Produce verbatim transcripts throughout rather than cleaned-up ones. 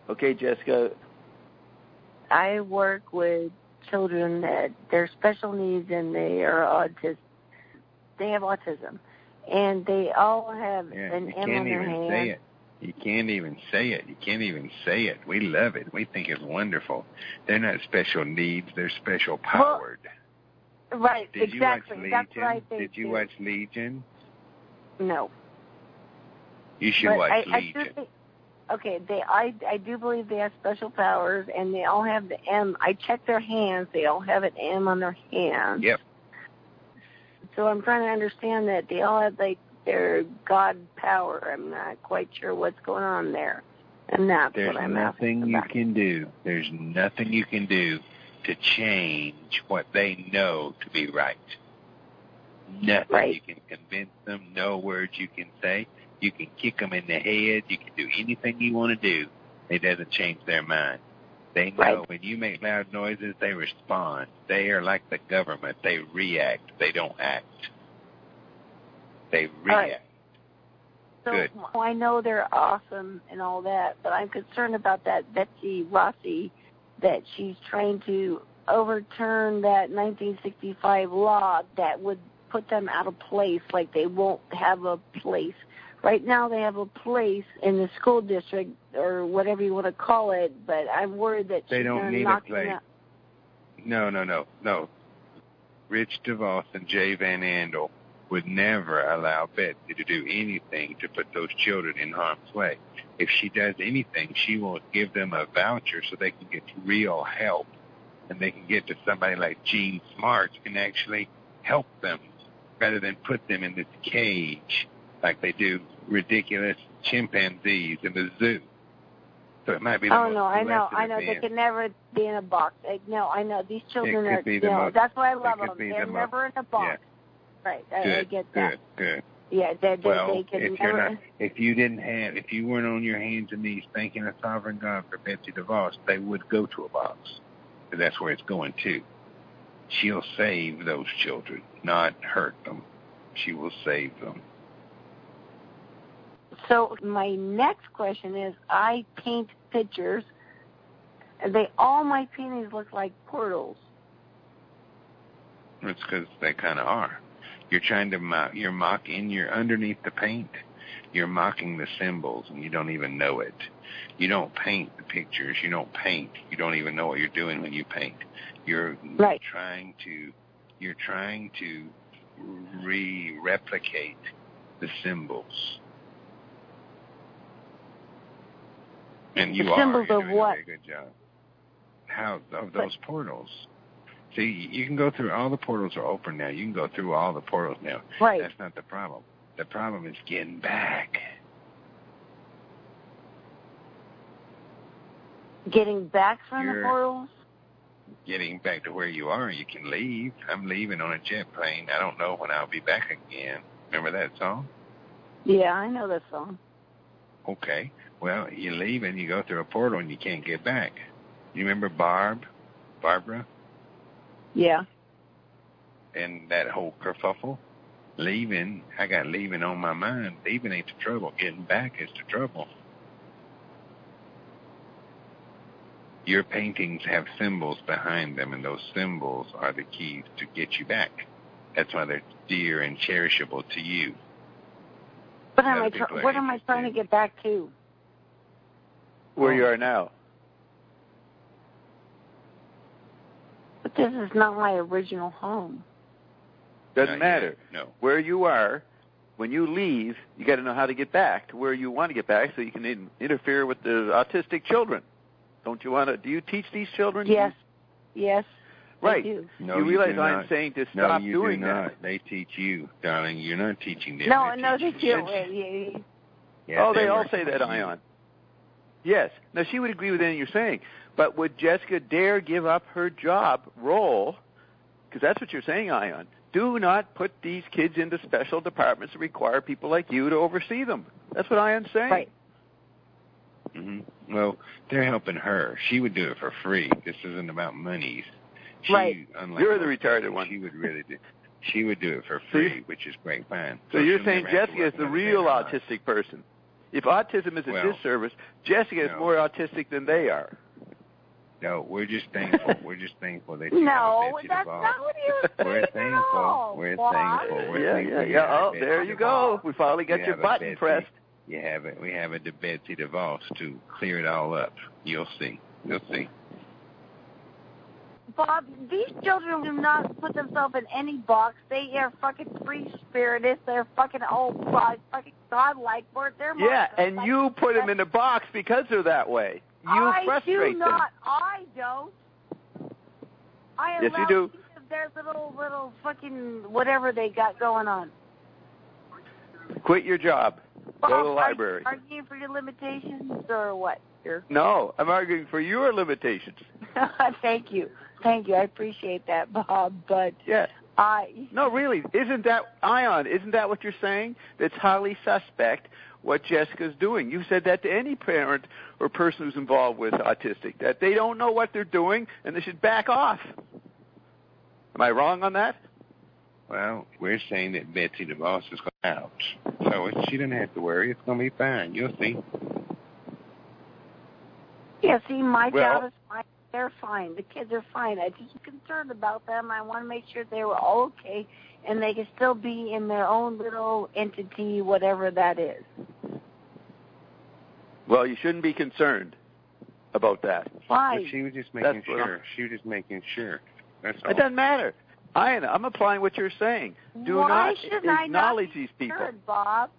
Okay, Jessica. I work with children that they're special needs and they are autistic. They have autism, and they all have yeah, an you M can't on their even hand. say it. You can't even say it. You can't even say it. We love it. We think it's wonderful. They're not special needs. They're special powered. Well, right, Did exactly. You watch That's Legion? what I think. Did you too. watch Legion? No. You should But watch I, Legion. I do think, okay, they I I do believe they have special powers, and they all have the M. I checked their hands; they all have an M on their hands. Yep. So I'm trying to understand that they all have like their God power. I'm not quite sure what's going on there, and that's There's what I'm nothing asking you about. can do. There's nothing you can do to change what they know to be right. Nothing. Right. You can convince them. No words you can say. You can kick them in the head. You can do anything you want to do. It doesn't change their mind. They know Right. when you make loud noises, they respond. They are like the government. They react. They don't act. They react. Right. So Good. I know they're awesome and all that, but I'm concerned about that Betsy Rossi, that she's trying to overturn that nineteen sixty-five law that would put them out of place, like they won't have a place. Right now they have a place in the school district or whatever you want to call it, but I'm worried that They she's don't going to need knock a place. them out. No, no, no, no. Rich DeVos and Jay Van Andel would never allow Betsy to do anything to put those children in harm's way. If she does anything, she will give them a voucher so they can get real help, and they can get to somebody like Gene Smart who can actually help them rather than put them in this cage like they do ridiculous chimpanzees in the zoo. So it might be the Oh most no, I know, blessed I know. They event. can never be in a box. Like, no, I know these children It could are. be You the know, most- that's why I it love could them. be They're the never in a box. Right, I, Good, I get that. good, good. Yeah, they, they, Well, they can if never. you're not, if you didn't have, if you weren't on your hands and knees thanking a sovereign God for Betsy DeVos, they would go to a box. And that's where it's going to. She'll save those children, not hurt them. She will save them. So my next question is, I paint pictures, and they all my paintings look like portals. It's because they kind of are. You're trying to mock, you're mocking, you're underneath the paint. You're mocking the symbols, and you don't even know it. You don't paint the pictures. You don't paint. You don't even know what you're doing when you paint. You're, right. you're trying to, you're trying to re-replicate the symbols. And you the are. Symbols You're of doing what? a very good job. How of those but, portals? See, you can go through, all the portals are open now. You can go through all the portals now. Right. That's not the problem. The problem is getting back. Getting back from You're the portals? Getting back to where you are, you can leave. I'm leaving on a jet plane. I don't know when I'll be back again. Remember that song? Yeah, I know that song. Okay. Well, you leave and you go through a portal and you can't get back. You remember Barb? Barbara? Yeah. And that whole kerfuffle? Leaving, I got leaving on my mind. Leaving ain't the trouble. Getting back is the trouble. Your paintings have symbols behind them, and those symbols are the keys to get you back. That's why they're dear and cherishable to you. What am I, tr- what am I trying to get back to? Where you are now. But this is not my original home. Doesn't Not matter. Yet. No. Where you are, when you leave, you got to know how to get back to where you want to get back, so you can in- interfere with the autistic children. Don't you want to? Do you teach these children? Yes. Yes. Right. I do. No, you realize you I'm not. saying to no, stop you doing do not. that. They teach you, darling. You're not teaching them. No, they no, teach they you. do. Yeah, oh, they, they all work say that, you. Ion. Yes. Now, she would agree with anything you're saying. But would Jessica dare give up her job role? Because that's what you're saying, Ion. Do not put these kids into special departments that require people like you to oversee them. That's what Ion's saying. Right. Mm-hmm. Well, they're helping her. She would do it for free. This isn't about monies. She, right. You're the retarded one. She would really do. She would do it for free, which is great fine. So, so you're saying Jessica is the real autistic person. If autism is a well, disservice, Jessica is no. more autistic than they are. No, we're just thankful. We're just thankful that you No, have a Betsy that's DeVos. not what he was saying We're at thankful. all. We're Bob. thankful. We're yeah, thankful yeah, you yeah. have a Oh, Betsy there you DeVos. go. We finally got You your have a button Betsy. pressed. You have it. We have it to Betsy DeVos to clear it all up. You'll see. You'll see. Bob, these children do not put themselves in any box. They are fucking free-spirited. They're fucking all fucking godlike. They're Yeah, and you put them in a box because they're that way. You I frustrate do them. not. I don't. I Yes, allow you do. each of their little, little fucking whatever they got going on. Quit your job. Bob, Go to the library. Are you arguing for your limitations or what? Here? No, I'm arguing for your limitations. Thank you. Thank you. I appreciate that, Bob. But Yeah. I. No, really, isn't that, Ion, isn't that what you're saying? That's highly suspect what Jessica's doing. You said that to any parent or person who's involved with autistic, that they don't know what they're doing and they should back off. Am I wrong on that? Well, we're saying that Betsy DeVos is going out. So she doesn't have to worry. It's going to be fine. You'll see. Yeah, see, my Well, job is fine. They're fine. The kids are fine. I just concerned about them. I want to make sure they were all okay and they can still be in their own little entity, whatever that is. Well, you shouldn't be concerned about that. Why? But she was just making That's what sure. She was just making sure. That's all. It doesn't matter. Ian, I'm applying what you're saying. Do Why not should I acknowledge not be these people. concerned, Bob?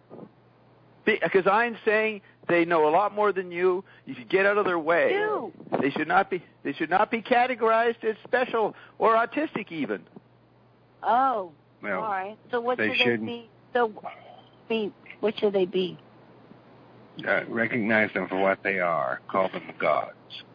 Because I'm saying they know a lot more than you. You should get out of their way. Do. They should not be. They should not be categorized as special or autistic, even. Oh, Well, all right. So what they should shouldn't. they be? So, be what should they be? Uh, recognize them for what they are. Call them gods.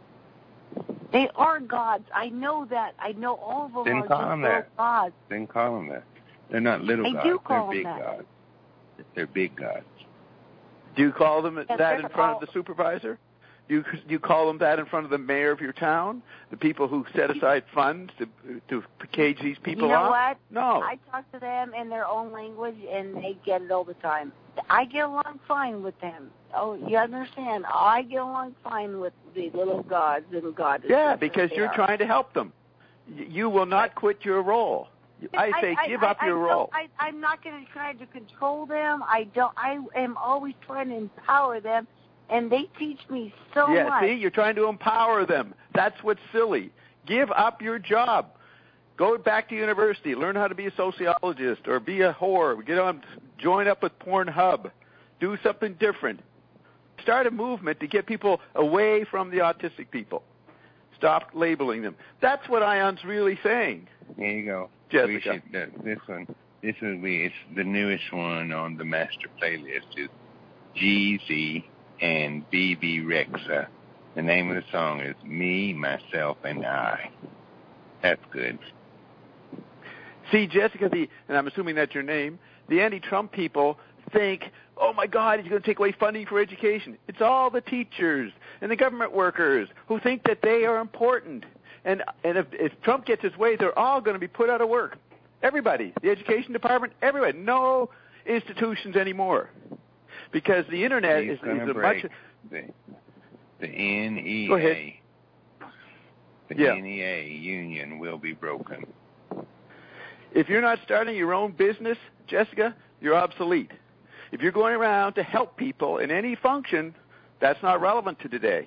They are gods. I know that. I know all of them Then are call just them little that. gods. Then call them that. They're not little I gods. do call They're them big that. gods. They're big gods. Do you call them Yes, that they're in front all- of the supervisor? Do you, do you call them that in front of the mayor of your town? The people who set aside funds to to cage these people You know off? what? No. I talk to them in their own language, and they get it all the time. I get along fine with them. Oh, you understand? I get along fine with the little gods and goddesses. Yeah, because that they you're are. trying to help them. Y- You will not quit your role. I say I, give I, up I, your I role. I, I'm not going to try to control them. I don't. I am always trying to empower them, and they teach me so yeah, much. see, you're trying to empower them. That's what's silly. Give up your job. Go back to university. Learn how to be a sociologist or be a whore. Get on, join up with Pornhub. Do something different. Start a movement to get people away from the autistic people. Stop labeling them. That's what Ion's really saying. There you go. Jessica. We should, uh, this one, this will be, it's the newest one on the master playlist is G Z and B B Rexa. The name of the song is Me, Myself, and I. That's good. See, Jessica, the, and I'm assuming that's your name, the anti-Trump people think, oh, my God, he's going to take away funding for education. It's all the teachers and the government workers who think that they are important. And and if, if Trump gets his way, they're all going to be put out of work. Everybody, the education department, everybody, no institutions anymore. Because the Internet He's is, gonna is a break much... the, the N E A. Go ahead. The Yeah. N E A union will be broken. If you're not starting your own business, Jessica, you're obsolete. If you're going around to help people in any function, that's not relevant to today.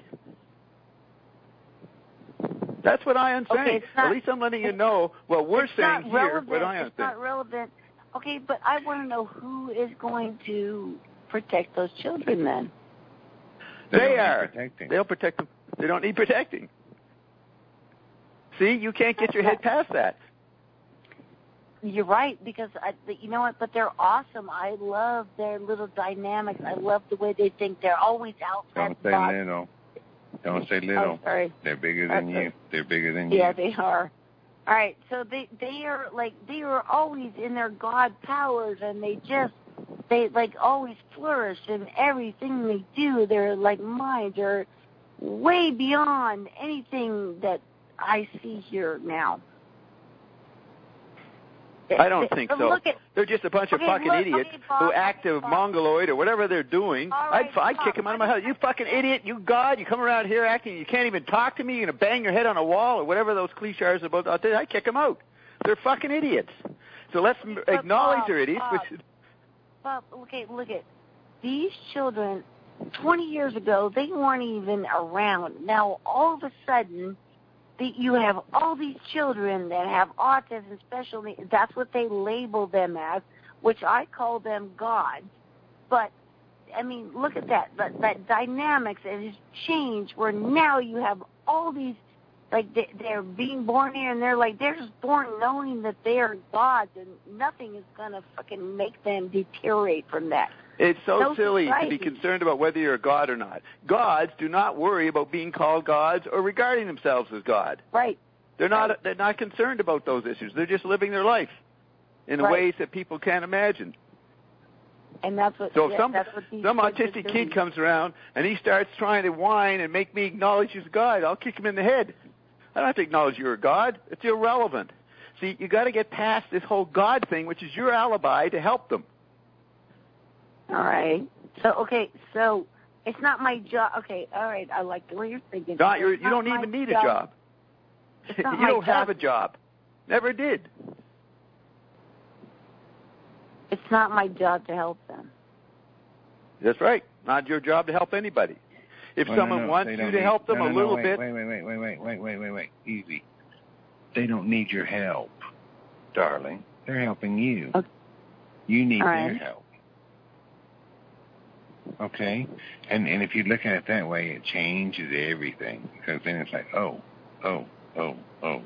That's what Ion's Okay, saying. it's not- At least I'm letting you know what we're it's saying not here, relevant. what Ion's It's saying. not relevant. Okay, but I want to know who is going to protect those children then. They They don't need are. protecting. They'll protect them. They don't need protecting. See, you can't get your head past that. You're right, because I, you know what? But they're awesome. I love their little dynamics. I love the way they think. They're always out there. Don't say little. Don't say little. Oh, sorry. They're bigger than Okay. you. They're bigger than Yeah, you. they are. All right, so they they are like they are always in their God powers, and they just they like always flourish in everything they do. They're like minds. They're way beyond anything that I see here now. I don't think so. Look at, they're just a bunch okay, of fucking look, idiots okay, Bob, who act a Bob. mongoloid or whatever they're doing. All right, I'd, I'd Bob, kick them out of my I'm house. You fucking idiot, you God, you come around here acting you can't even talk to me, you're going to bang your head on a wall or whatever those cliches are about. I'll tell you, I'd kick them out. They're fucking idiots. So let's m- But acknowledge Bob, they're idiots. Bob, Which, Bob, okay, look at these children. twenty years ago, they weren't even around. Now, all of a sudden, the, you have all these children that have autism, special needs. That's what they label them as, which I call them gods. But, I mean, look at that. That, that dynamics has changed where now you have all these, like, they, they're being born here, and they're like, they're just born knowing that they are gods, and nothing is going to fucking make them deteriorate from that. it's so No silly society. to be concerned about whether you're a god or not. Gods do not worry about being called gods or regarding themselves as God. Right. They're not Right. they're not concerned about those issues. They're just living their life in Right. ways that people can't imagine. And that's what, So yeah, if some that's what these some kids are autistic doing. kid comes around and he starts trying to whine and make me acknowledge he's a god, I'll kick him in the head. I don't have to acknowledge you're a god. It's irrelevant. See, you got to get past this whole god thing, which is your alibi to help them. All right. So, okay, so it's not my job. Okay, all right, I like the way you're thinking. Not your, It's you not don't my even need a job. It's not you my don't have a job. job. Never did. It's not my job to help them. That's right. Not your job to help anybody. If Well, no, someone no, wants they you don't to need- help them no, no, a no, little wait, bit, Wait, wait, wait, wait, wait, wait, wait, wait, wait. Easy. They don't need your help, darling. They're helping you. Okay. You need All their right. help. Okay? And and if you look at it that way, it changes everything. Because then it's like, oh, oh, oh, oh.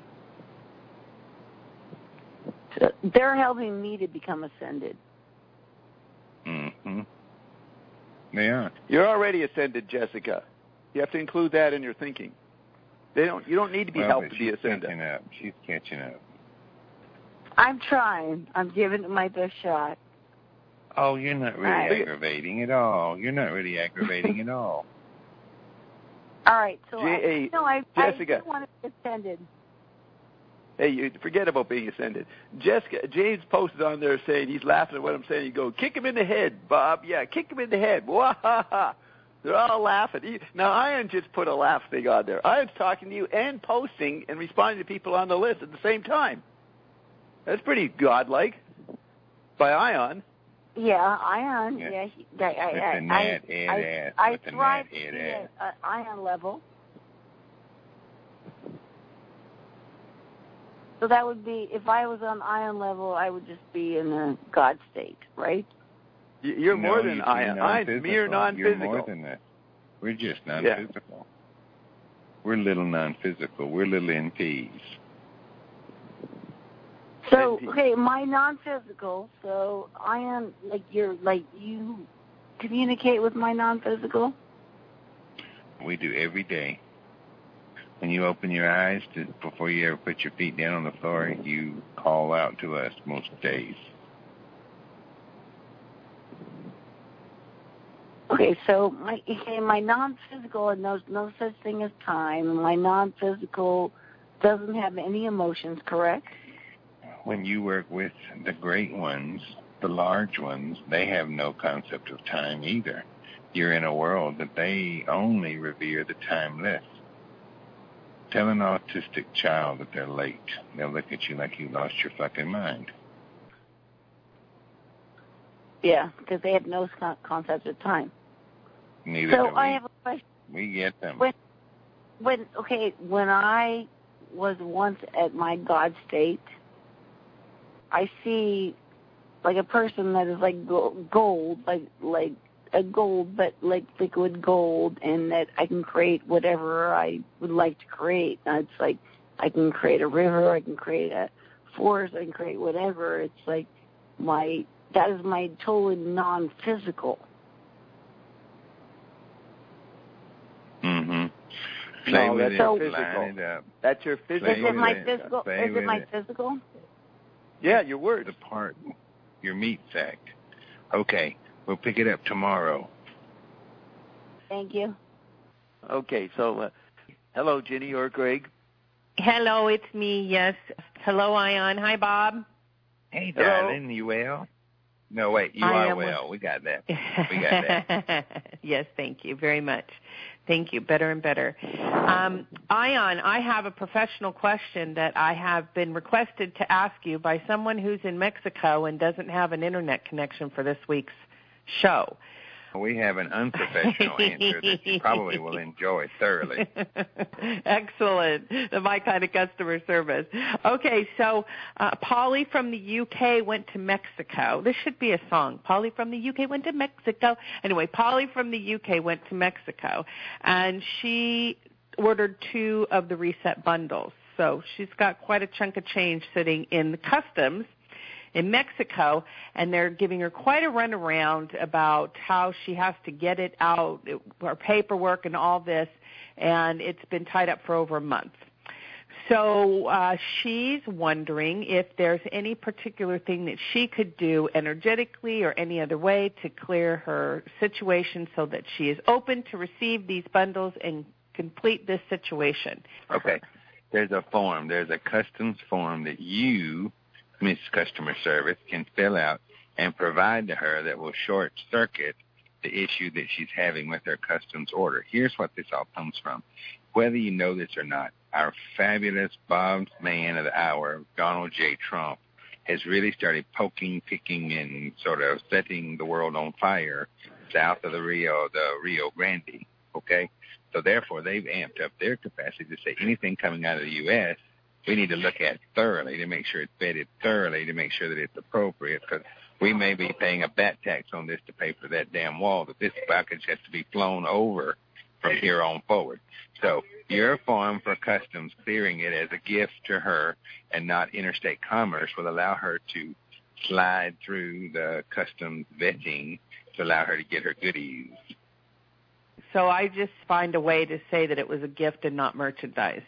So they're helping me to become ascended. Mm-hmm. They are. you're already ascended, Jessica. You have to include that in your thinking. They don't. You don't need to be well, helped but to be she's ascended. catching up. She's catching up. I'm trying. I'm giving it my best shot. Oh, you're not really Right. aggravating at all. You're not really aggravating at all. All right, so J- I, no, I, Jessica. I do want to be ascended. Hey, you forget about being ascended. Jessica, James posted on there saying he's laughing at what I'm saying. You go, kick him in the head, Bob. Yeah, kick him in the head. Wah-ha-ha. They're all laughing. He- Now, Ian just put a laugh thing on there. Ian's talking to you and posting and responding to people on the list at the same time. That's pretty godlike by Ion. Yeah, Ion. Yeah. Yeah, he, I, I, With I, the Nat I, Ed I, ass, I with the thrive Nat to Ed be ass. at uh, Ion level. So that would be, if I was on Ion level, I would just be in a God state, right? Y- You're No, more than you'd be Ion. Ion's mere non-physical. You're non-physical. more than that. We're just non-physical. We're little non-physical. We're little N Ps. So, N P. okay, my non-physical, so Ion, like you're, like you communicate with my non-physical? We do every day. When you open your eyes to, before you ever put your feet down on the floor, you call out to us most days. Okay, so my okay, my non-physical, and there's no such thing as time. My non-physical doesn't have any emotions, correct? When you work with the great ones, the large ones, they have no concept of time either. You're in a world that they only revere the timeless. Tell an autistic child that they're late. They'll look at you like you lost your fucking mind. Yeah, because they have no con- concept of time. Neither So do we. I have a question. We get them. When, when okay, when I was once at my God state, I see like a person that is like go- gold, like like a gold, but like liquid gold, and that I can create whatever I would like to create. Now it's like I can create a river, I can create a forest, I can create whatever. It's like my that is my totally non-physical. Mm-hmm. Play No, with that's it. your Line physical. it up. That's your Play Is physical. it my with it. physical? Play Is it with my it. physical? Yeah, your words. The part, your meat sack. Okay, we'll pick it up tomorrow. Thank you. Okay, so uh, hello, Ginny or Greg. Hello, it's me, yes. Hello, Ion. Hi, Bob. Hey, Hello? darling, you well? No, wait, you I are am well. We got that. We got that. Yes, thank you very much. Thank you. Better and better. Um, Ion, I have a professional question that I have been requested to ask you by someone who's in Mexico and doesn't have an internet connection for this week's show. We have an unprofessional answer that you probably will enjoy thoroughly. Excellent. My kind of customer service. Okay, so uh, Polly from the U K went to Mexico. This should be a song. Polly from the U K went to Mexico. Anyway, Polly from the U K went to Mexico, and she ordered two of the reset bundles. So she's got quite a chunk of change sitting in the customs in Mexico, and they're giving her quite a runaround about how she has to get it out, her paperwork and all this, and it's been tied up for over a month. So uh, she's wondering if there's any particular thing that she could do energetically or any other way to clear her situation so that she is open to receive these bundles and complete this situation. Okay. There's a form. There's a customs form that you, Miss Customer Service, can fill out and provide to her that will short-circuit the issue that she's having with her customs order. Here's what this all comes from. Whether you know this or not, our fabulous Bob's man of the hour, Donald J. Trump, has really started poking, picking, and sort of setting the world on fire south of the Rio, the Rio Grande, okay? So therefore, they've amped up their capacity to say anything coming out of the U S we need to look at thoroughly to make sure it's vetted thoroughly to make sure that it's appropriate, because we may be paying a bat tax on this to pay for that damn wall, that this package has to be flown over from here on forward. So your form for customs clearing it as a gift to her and not interstate commerce will allow her to slide through the customs vetting to allow her to get her goodies. So I just find a way to say that it was a gift and not merchandise.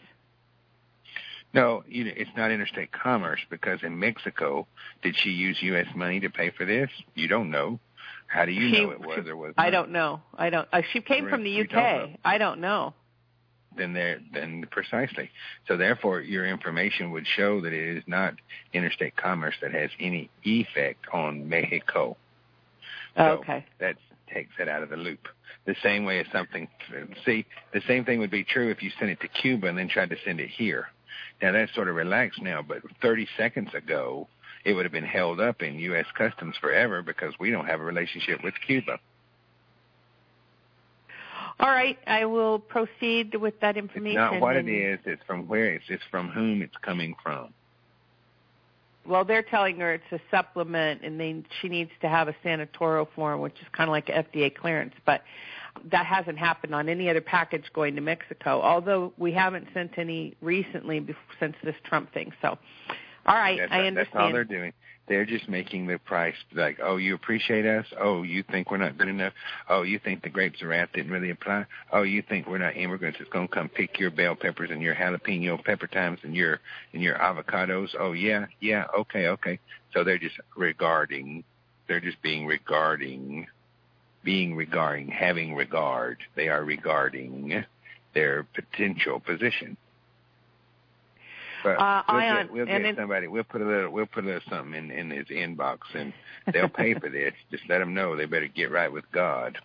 No, you know, it's not interstate commerce, because in Mexico, did she use U S money to pay for this? You don't know. How do you she, know it was she, or was not? I don't know. I don't. Uh, she came from the U K. Don't I don't know. Then there, then precisely. So therefore, your information would show that it is not interstate commerce that has any effect on Mexico. So okay. That takes it out of the loop. The same way as something. See, the same thing would be true if you sent it to Cuba and then tried to send it here. Now, that's sort of relaxed now, but thirty seconds ago, it would have been held up in U S Customs forever because we don't have a relationship with Cuba. All right, I will proceed with that information. It's not what and, it is, it's from where it's, it's from whom it's coming from. Well, they're telling her it's a supplement, and they, she needs to have a Sanatorio form, which is kind of like F D A clearance, but that hasn't happened on any other package going to Mexico, although we haven't sent any recently before, since this Trump thing. So, all right, that's, I understand. That's all they're doing. They're just making the price like, oh, you appreciate us? Oh, you think we're not good enough? Oh, you think the grapes of wrath didn't really apply? Oh, you think we're not immigrants that's going to come pick your bell peppers and your jalapeno pepper times and your and your avocados? Oh, yeah, yeah, okay, okay. So they're just regarding, they're just being regarding, being regarding, having regard. They are regarding their potential position. But uh, we'll Ion, get, we'll and get it, somebody. We'll put a little. We'll put a little something in, in his inbox, and they'll pay for this. Just let them know they better get right with God.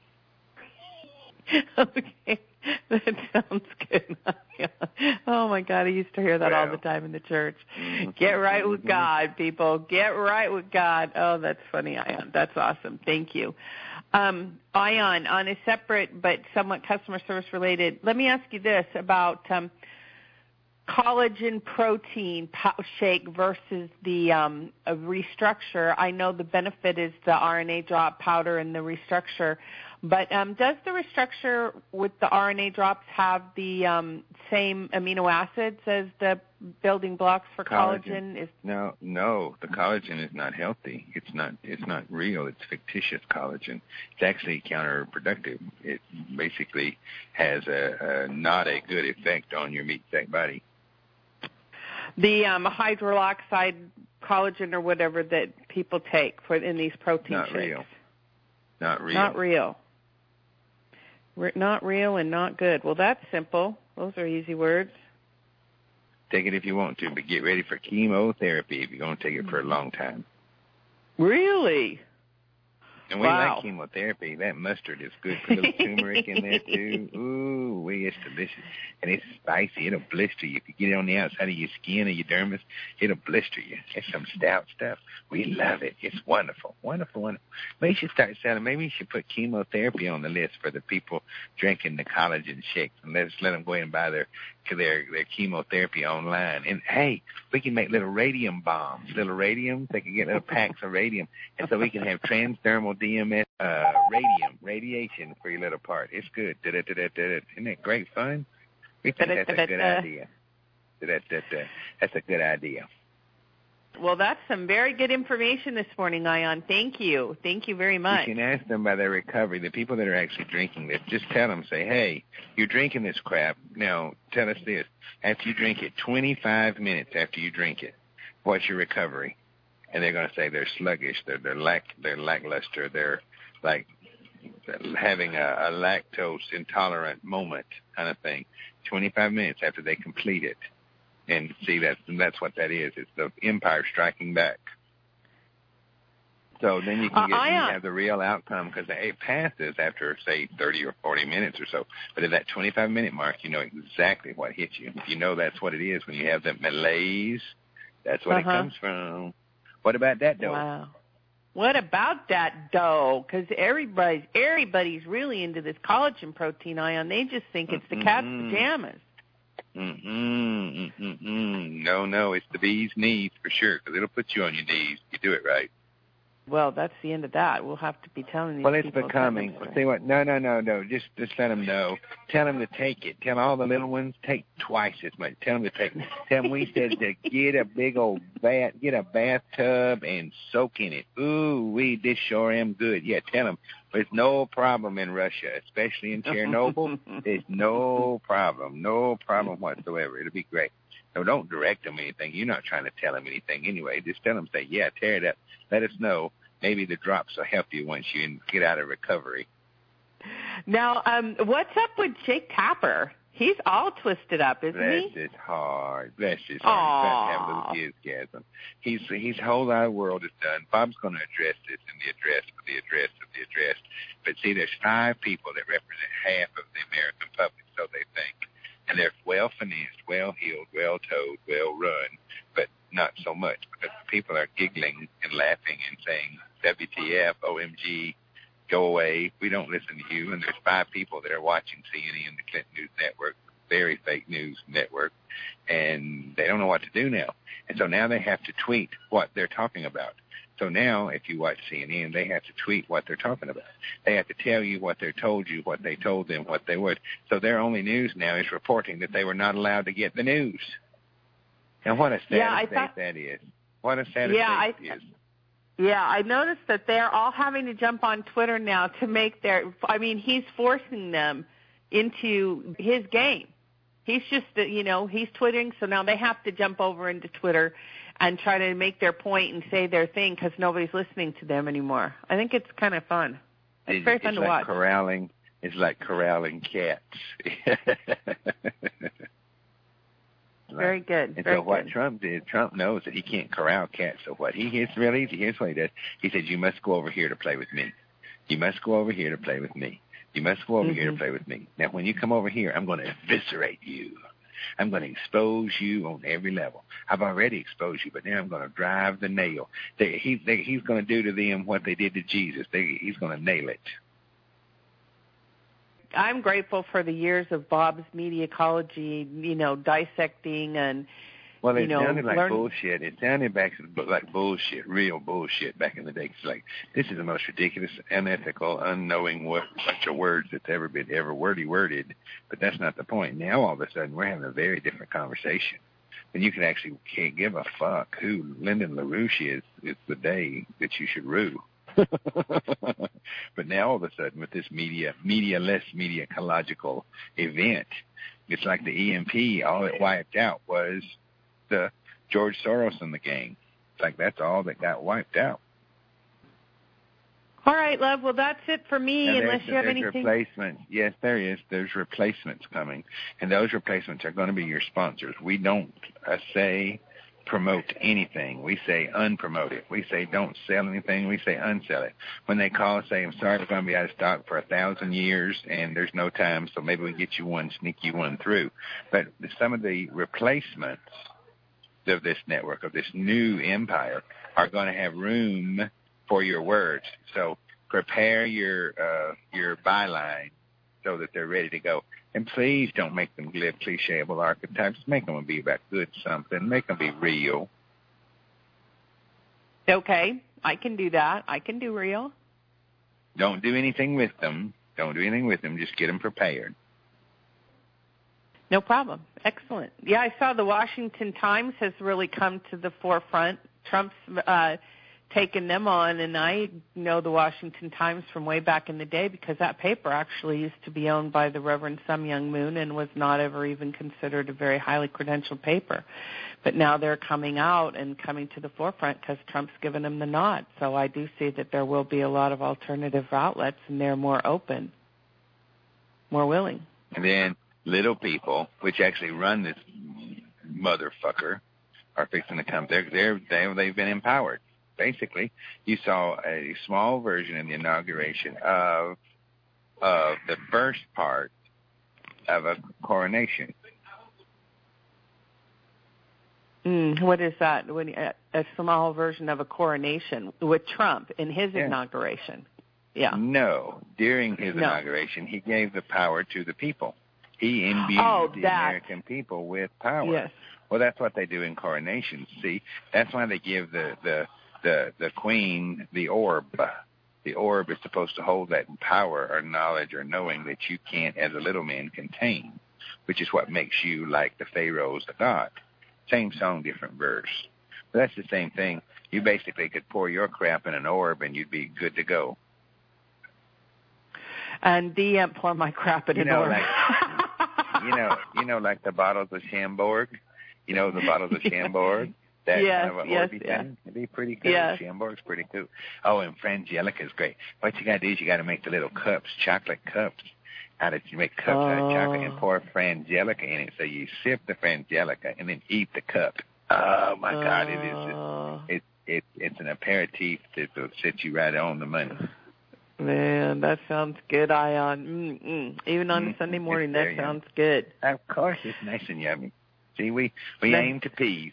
Okay, that sounds good. Oh my God, I used to hear that well, all the time in the church. Mm-hmm. Get right with God, people. Get right with God. Oh, that's funny, Ion. That's awesome. Thank you. Um, Ion, on a separate but somewhat customer service related, let me ask you this about um, collagen protein shake versus the um, restructure. I know the benefit is the R N A drop powder and the restructure, but um, does the restructure with the R N A drops have the um, same amino acids as the building blocks for collagen? collagen? Is no, no, the collagen is not healthy. It's not. It's not real. It's fictitious collagen. It's actually counterproductive. It basically has a, a not a good effect on your meat sack body. The um, hydroxide collagen or whatever that people take for in these protein not shakes. Real. Not real. Not real. Re- not real and not good. Well, that's simple. Those are easy words. Take it if you want to, but get ready for chemotherapy if you're going to take it for a long time. Really? And we wow. like chemotherapy. That mustard is good. Put a little turmeric in there, too. Ooh, wee, it's delicious. And it's spicy. It'll blister you. If you get it on the outside of your skin or your dermis, it'll blister you. It's some stout stuff. We love it. It's wonderful, wonderful, wonderful. Maybe you should start selling. Maybe you should put chemotherapy on the list for the people drinking the collagen shakes. And let's let them go ahead and buy their their their chemotherapy online. And, hey, we can make little radium bombs, little radium. They can get little packs of radium. And so we can have transdermal D M S, uh, radium, radiation for your little part. It's good. Da-da-da-da-da. Isn't that great fun? We think that's a good idea. Da-da-da-da. That's a good idea. Well, that's some very good information this morning, Ion. Thank you. Thank you very much. You can ask them by their recovery. The people that are actually drinking this, just tell them, say, hey, you're drinking this crap. Now, tell us this. After you drink it, twenty-five minutes after you drink it, what's your recovery? And they're going to say they're sluggish, they're they're lack they're lackluster, they're like having a, a lactose intolerant moment kind of thing. Twenty-five minutes after they complete it, and see that that's what that is. It's the empire striking back. So then you can get uh, I, uh, you have the real outcome because it passes after say thirty or forty minutes or so. But at that twenty-five minute mark, you know exactly what hit you. You know that's what it is when you have that malaise. That's what uh-huh. it comes from. What about that dough? Wow. What about that dough? Because everybody's, everybody's really into this collagen protein, Ion. They just think it's the mm-hmm. cat's pajamas. Mm-mm, mm-mm. No, no, it's the bee's knees for sure because it'll put you on your knees if you do it right. Well, that's the end of that. We'll have to be telling these well, it's people. becoming. Well, see what? No, no, no, no. Just, just let them know. Tell them to take it. Tell all the little ones take twice as much. Tell them to take. Tell them we said to get a big old bath, get a bathtub and soak in it. Ooh, we this sure am good. Yeah, tell them. There's no problem in Russia, especially in Chernobyl. There's no problem, no problem whatsoever. It'll be great. So don't direct them anything. You're not trying to tell them anything anyway. Just tell them, say, yeah, tear it up. Let us know. Maybe the drops will help you once you get out of recovery. Now, um, what's up with Jake Tapper? He's all twisted up, isn't Bless he? Bless his heart. Bless his heart. He's about to have a little gasgasm. He's, his whole other world is done. Bob's going to address this in the address of the address of the address. But see, there's five people that represent half of the American public, so they think. And they're well-financed, well-heeled, well-toed, well-run, but not so much because people are giggling and laughing and saying, W T F, O M G, go away, we don't listen to you. And there's five people that are watching C N N, the Clinton News Network, very fake news network, and they don't know what to do now. And so now they have to tweet what they're talking about. So now if you watch C N N, they have to tweet what they're talking about. They have to tell you what they told you, what they told them, what they would. So their only news now is reporting that they were not allowed to get the news. And what a sad yeah, state thought, that is. What a sad yeah, state I, is. Yeah, I noticed that they're all having to jump on Twitter now to make their, I mean, he's forcing them into his game. He's just, you know, he's twittering, so now they have to jump over into Twitter and try to make their point and say their thing because nobody's listening to them anymore. I think it's kind of fun. It's, it's very fun it's to like watch. Corralling, it's like corralling cats. Very good. And Very so what good. Trump did, Trump knows that he can't corral cats. So what he gets real easy, here's what he does. He says, you must go over here to play with me. You must go over here to play with me. You must go over mm-hmm. here to play with me. Now, when you come over here, I'm going to eviscerate you. I'm going to expose you on every level. I've already exposed you, but now I'm going to drive the nail. They, he, they, he's going to do to them what they did to Jesus. They, he's going to nail it. I'm grateful for the years of Bob's media ecology, you know, dissecting and, well, it you know, sounded like learn- bullshit. It sounded back like bullshit, real bullshit back in the day. It's like, this is the most ridiculous, unethical, unknowing what, bunch of words that's ever been ever wordy worded. But that's not the point. Now, all of a sudden, we're having a very different conversation. And you can actually can't give a fuck who Lyndon LaRouche is. It's the day that you should rue. But now all of a sudden with this media, media-less, media ecological event, it's like the E M P, all it wiped out was the George Soros and the gang. It's like that's all that got wiped out. All right, love. Well, that's it for me, Now, unless you have there's anything. Replacements. Yes, there is. There's replacements coming, and those replacements are going to be your sponsors. We don't uh, say promote anything. We say unpromote it. We say don't sell anything. We say unsell it. When they call and say, I'm sorry, we're going to be out of stock for a thousand years, and there's no time, so maybe we can get you one, sneak you one through. But some of the replacements of this network, of this new empire, are going to have room for your words. So prepare your uh, your byline so that they're ready to go. And please don't make them glib, clichéable archetypes. Make them be about good something. Make them be real. Okay, I can do that. I can do real. Don't do anything with them. Don't do anything with them. Just get them prepared. No problem. Excellent. Yeah, I saw the Washington Times has really come to the forefront. Trump's uh, taken them on, and I know the Washington Times from way back in the day because that paper actually used to be owned by the Reverend Sun Myung Moon and was not ever even considered a very highly credentialed paper. But now they're coming out and coming to the forefront because Trump's given them the nod. So I do see that there will be a lot of alternative outlets, and they're more open, more willing. And then little people, which actually run this motherfucker, are fixing to come. They're, they're, they, they've been empowered. Basically, you saw a small version in the inauguration of of the first part of a coronation. Mm, what is that? When, a, a small version of a coronation with Trump in his yeah. inauguration. Yeah. No, during his no. inauguration, he gave the power to the people. He imbued oh, the that. American people with power. Yes. Well, that's what they do in coronations. See, that's why they give the the the, the queen the orb. The orb is supposed to hold that power or knowledge or knowing that you can't, as a little man, contain, which is what makes you like the pharaohs of God. Same song, different verse. But that's the same thing. You basically could pour your crap in an orb and you'd be good to go. And D M pour my crap in you an know, orb. Like, you know, you know, like the bottles of Chambord. You know, the bottles of Chambord. That yes, kind of an yes, orby yeah. thing. It'd be pretty cool. Yes. Chambord's pretty cool. Oh, and Frangelica is great. What you got to do is you got to make the little cups, chocolate cups. How did you make cups oh. out of chocolate and pour Frangelica in it? So you sip the Frangelica and then eat the cup. Oh my oh. God! It is. It, it, it it's an aperitif that will set you right on the money. Man, that sounds good, Ion. Mm-mm. Even on mm-hmm. a Sunday morning, there, that sounds yeah. good. Of course, it's nice and yummy. See, we we Then, aim to please.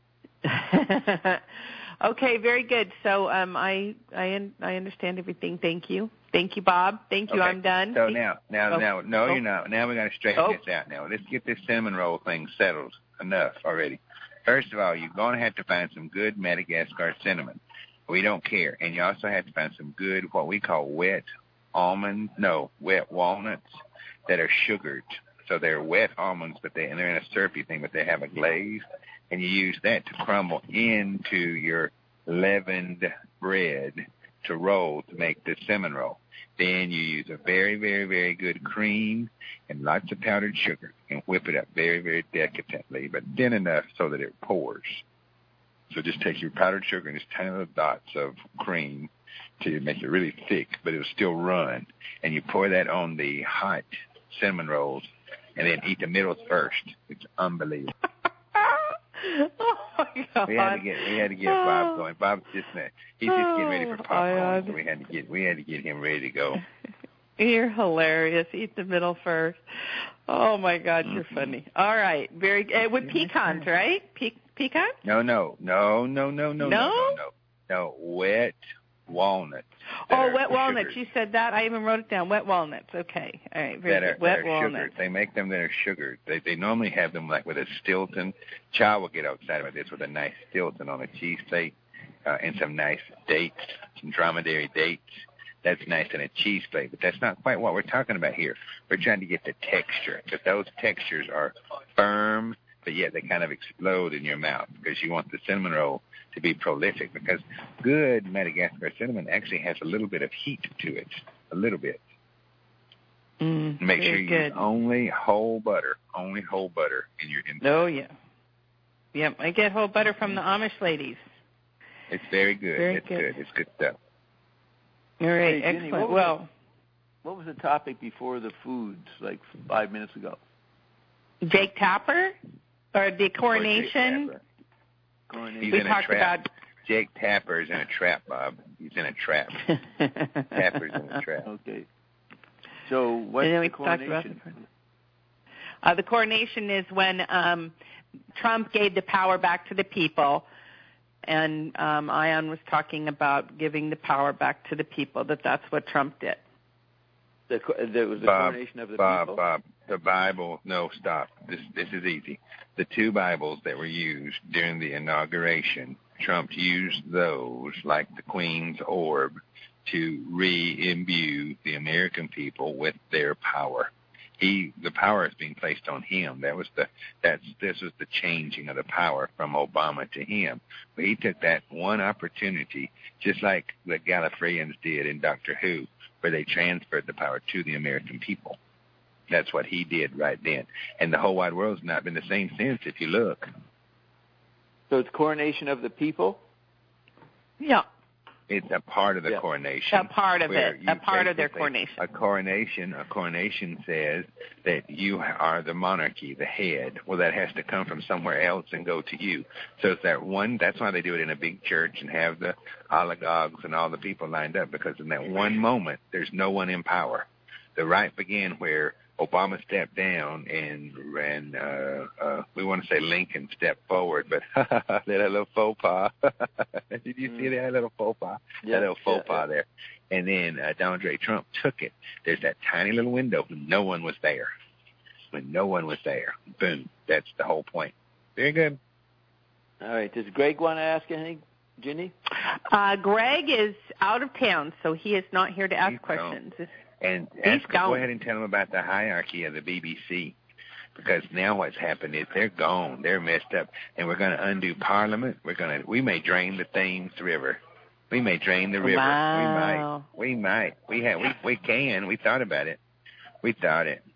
Okay, very good. So um, I I I understand everything. Thank you, thank you, Bob. Thank you. Okay. I'm done. So now, now, oh. now, no, oh. you're not. Now we got to straighten oh. this out. Now let's get this cinnamon roll thing settled. Enough already. First of all, you're going to have to find some good Madagascar cinnamon. We don't care, and you also have to find some good what we call wet almond, no, wet walnuts that are sugared. So they're wet almonds, but they and they're in a syrupy thing, but they have a glaze, and you use that to crumble into your leavened bread to roll to make the cinnamon roll. Then you use a very, very, very good cream and lots of powdered sugar and whip it up very, very delicately, but thin enough so that it pours. So just take your powdered sugar and just tiny little dots of cream to make it really thick, but it'll still run. And you pour that on the hot cinnamon rolls and then eat the middles first. It's unbelievable. Oh my God! We had to get we had to get Bob going. Bob's just he's just getting ready for popcorn, oh, so we had to get we had to get him ready to go. You're hilarious. Eat the middle first. Oh my God, you're mm-hmm. funny. All right, very uh, with pecans, right? Pe- pecans? No, no, no, no, no, no, no, no, no, no. Wet walnuts. Oh, wet walnuts. Sugared. You said that. I even wrote it down. Wet walnuts. Okay. All right. Very that good. are, Wet that are walnuts. Sugared. They make them that are sugared. They they normally have them like with a Stilton. Child will get outside about this with a nice Stilton on a cheese plate uh, and some nice dates, some dromedary dates. That's nice in a cheese plate, but that's not quite what we're talking about here. We're trying to get the texture, because those textures are firm, but yet they kind of explode in your mouth because you want the cinnamon roll to be prolific, because good Madagascar cinnamon actually has a little bit of heat to it, a little bit. Mm, Make sure you good. use only whole butter, only whole butter in your inside. Oh, yeah. Yep, I get whole butter from the Amish ladies. It's very good. Very it's good. good. It's good stuff. All right, Hey, Ginny, excellent. what was Well, the, what was the topic before the foods, like five minutes ago? Jake Tapper or the coronation? He's Coronation. We in a talked trap. about. Jake Tapper's in a trap, Bob. He's in a trap. Tapper's in a trap. Okay. So what's And then the we talked about coronation? the, uh, the coronation is when um, Trump gave the power back to the people, and um, Ion was talking about giving the power back to the people. That that's what Trump did. The, there was the Bob, coronation of the Bob, people. Bob, the Bible. No, stop. This this is easy. The two Bibles that were used during the inauguration, Trump used those like the Queen's orb to re-imbue the American people with their power. He, the power is being placed on him. That was the that's this was the changing of the power from Obama to him. But he took that one opportunity, just like the Gallifreyans did in Doctor Who, where they transferred the power to the American people. That's what he did right then. And the whole wide world's not been the same since, if you look. So it's coronation of the people? Yeah, It's a part of the Yeah. coronation. a part of where it, you a part of their basically- coronation. A coronation, a coronation says that you are the monarchy, the head. Well, that has to come from somewhere else and go to you. So it's that one, that's why they do it in a big church and have the oligarchs and all the people lined up, because in that one moment, there's no one in power. The right began where Obama stepped down and and uh, uh, we want to say Lincoln stepped forward, but that little faux pas. Did you see that little faux pas? Yeah, that little faux yeah, pas yeah. there. And then uh, Donald J. Trump took it. There's that tiny little window when no one was there. When no one was there. Boom. That's the whole point. Very good. All right. Does Greg want to ask anything, Ginny? Uh, Greg is out of town, so he is not here to ask He's questions. And He's ask, go gone. ahead and tell them about the hierarchy of the B B C, because now what's happened is they're gone, they're messed up, and we're going to undo Parliament. We're going to, we may drain the Thames River, we may drain the river. Wow. We might, we might, we have, we we can. We thought about it. We thought it.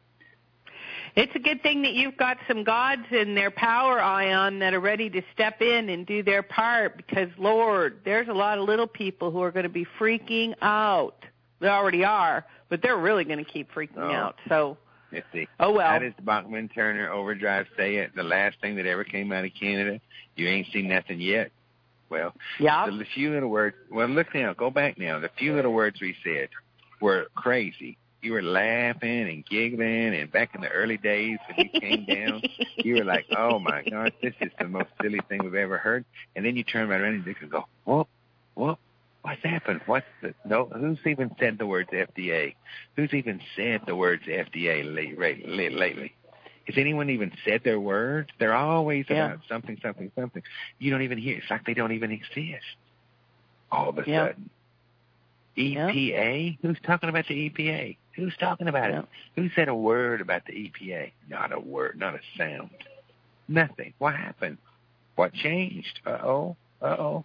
It's a good thing that you've got some gods in their power, Ion, that are ready to step in and do their part, because, Lord, there's a lot of little people who are going to be freaking out. They already are, but they're really going to keep freaking Oh. out. So, Let's see. oh well. How does Bachman Turner Overdrive say it? The last thing that ever came out of Canada. You ain't seen nothing yet. Well, Yeah. the few little words. Well, look now. Go back now. The few little words we said were crazy. You were laughing and giggling, and back in the early days when you came down, you were like, "Oh my gosh, this is the most silly thing we've ever heard." And then you turn right around and you can go, "Whoop, whoop." What's happened? What's the, no? Who's even said the words F D A? Who's even said the words F D A lately? lately? Has anyone even said their words? They're always Yeah. about something, something, something. You don't even hear. It's like they don't even exist. All of a Yeah. sudden, E P A? Who's talking about the E P A? Who's talking about Yeah. it? Who said a word about the E P A? Not a word. Not a sound. Nothing. What happened? What changed? Uh oh. Uh oh.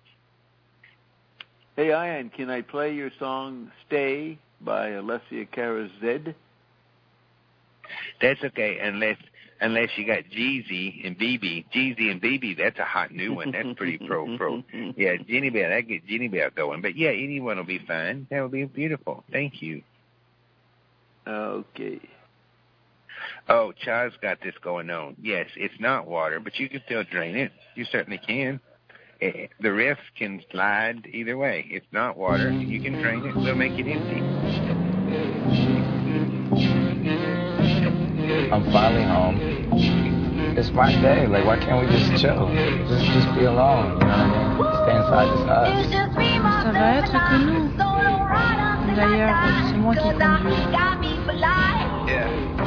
Hey, Ian, can I play your song Stay by Alessia Cara Zed? That's okay, unless unless you got Jeezy and B B. Jeezy and B B, that's a hot new one. That's pretty pro pro. Yeah, Jenny Bell, that get Jenny Bell going. But yeah, anyone will be fine. That would be beautiful. Thank you. Okay. Oh, Charles got this going on. Yes, it's not water, but you can still drain it. You certainly can. Eh, The riff can slide either way. It's not water. You can drain it. We'll make it empty. I'm finally home. It's my day. Like, why can't we just chill? Just, just be alone. You know what I mean? Stay inside this house. Ça va être que nous. D'ailleurs, c'est moi qui conduis. Yeah.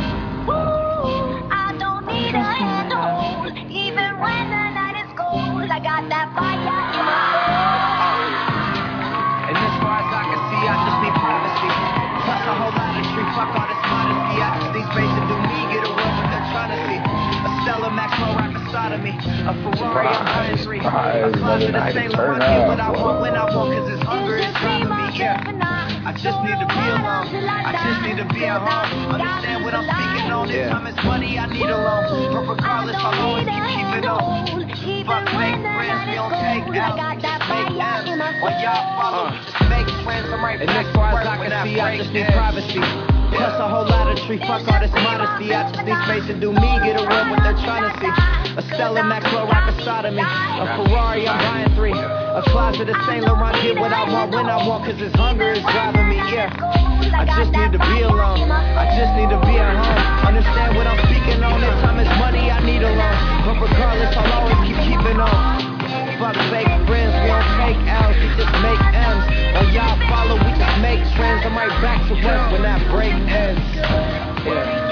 And as far as I can see, I just need privacy. Plus a whole lot of street, fuck all this modesty. I just need space to do me, get a world what they're trying to see. A Stella Maxwell rock a sodomy. A Ferrari, a Heinz three. A closet of Sailor Monkey. What I want when I want, cause it's hunger is driving me, yeah. I just need to be alone. I just need to be at home. Understand what I'm speaking on. This time it's money I need alone. But regardless, I'll always keep keeping on. Fuck fake friends, we don't take L. make M's. When y'all follow, we just make friends. I'm right back to work when I see, I just need privacy. Plus a whole lot of tree, fuck all this modesty. I just need space to do me, get away what they're trying to see. A Stella Maxwell rock a sodomy. A Ferrari, I'm buying three. A closet of Saint Laurent, get what I want when I want, cause this hunger is driving me, yeah. I just need to be alone, I just need to be at home. Understand what I'm speaking on, this time is money I need a loan. But regardless, I'll always keep keeping on. Fuck fake friends, we don't take L's, we just make M's. While y'all follow, we just make trends. I'm right back to work when that break ends. Yeah.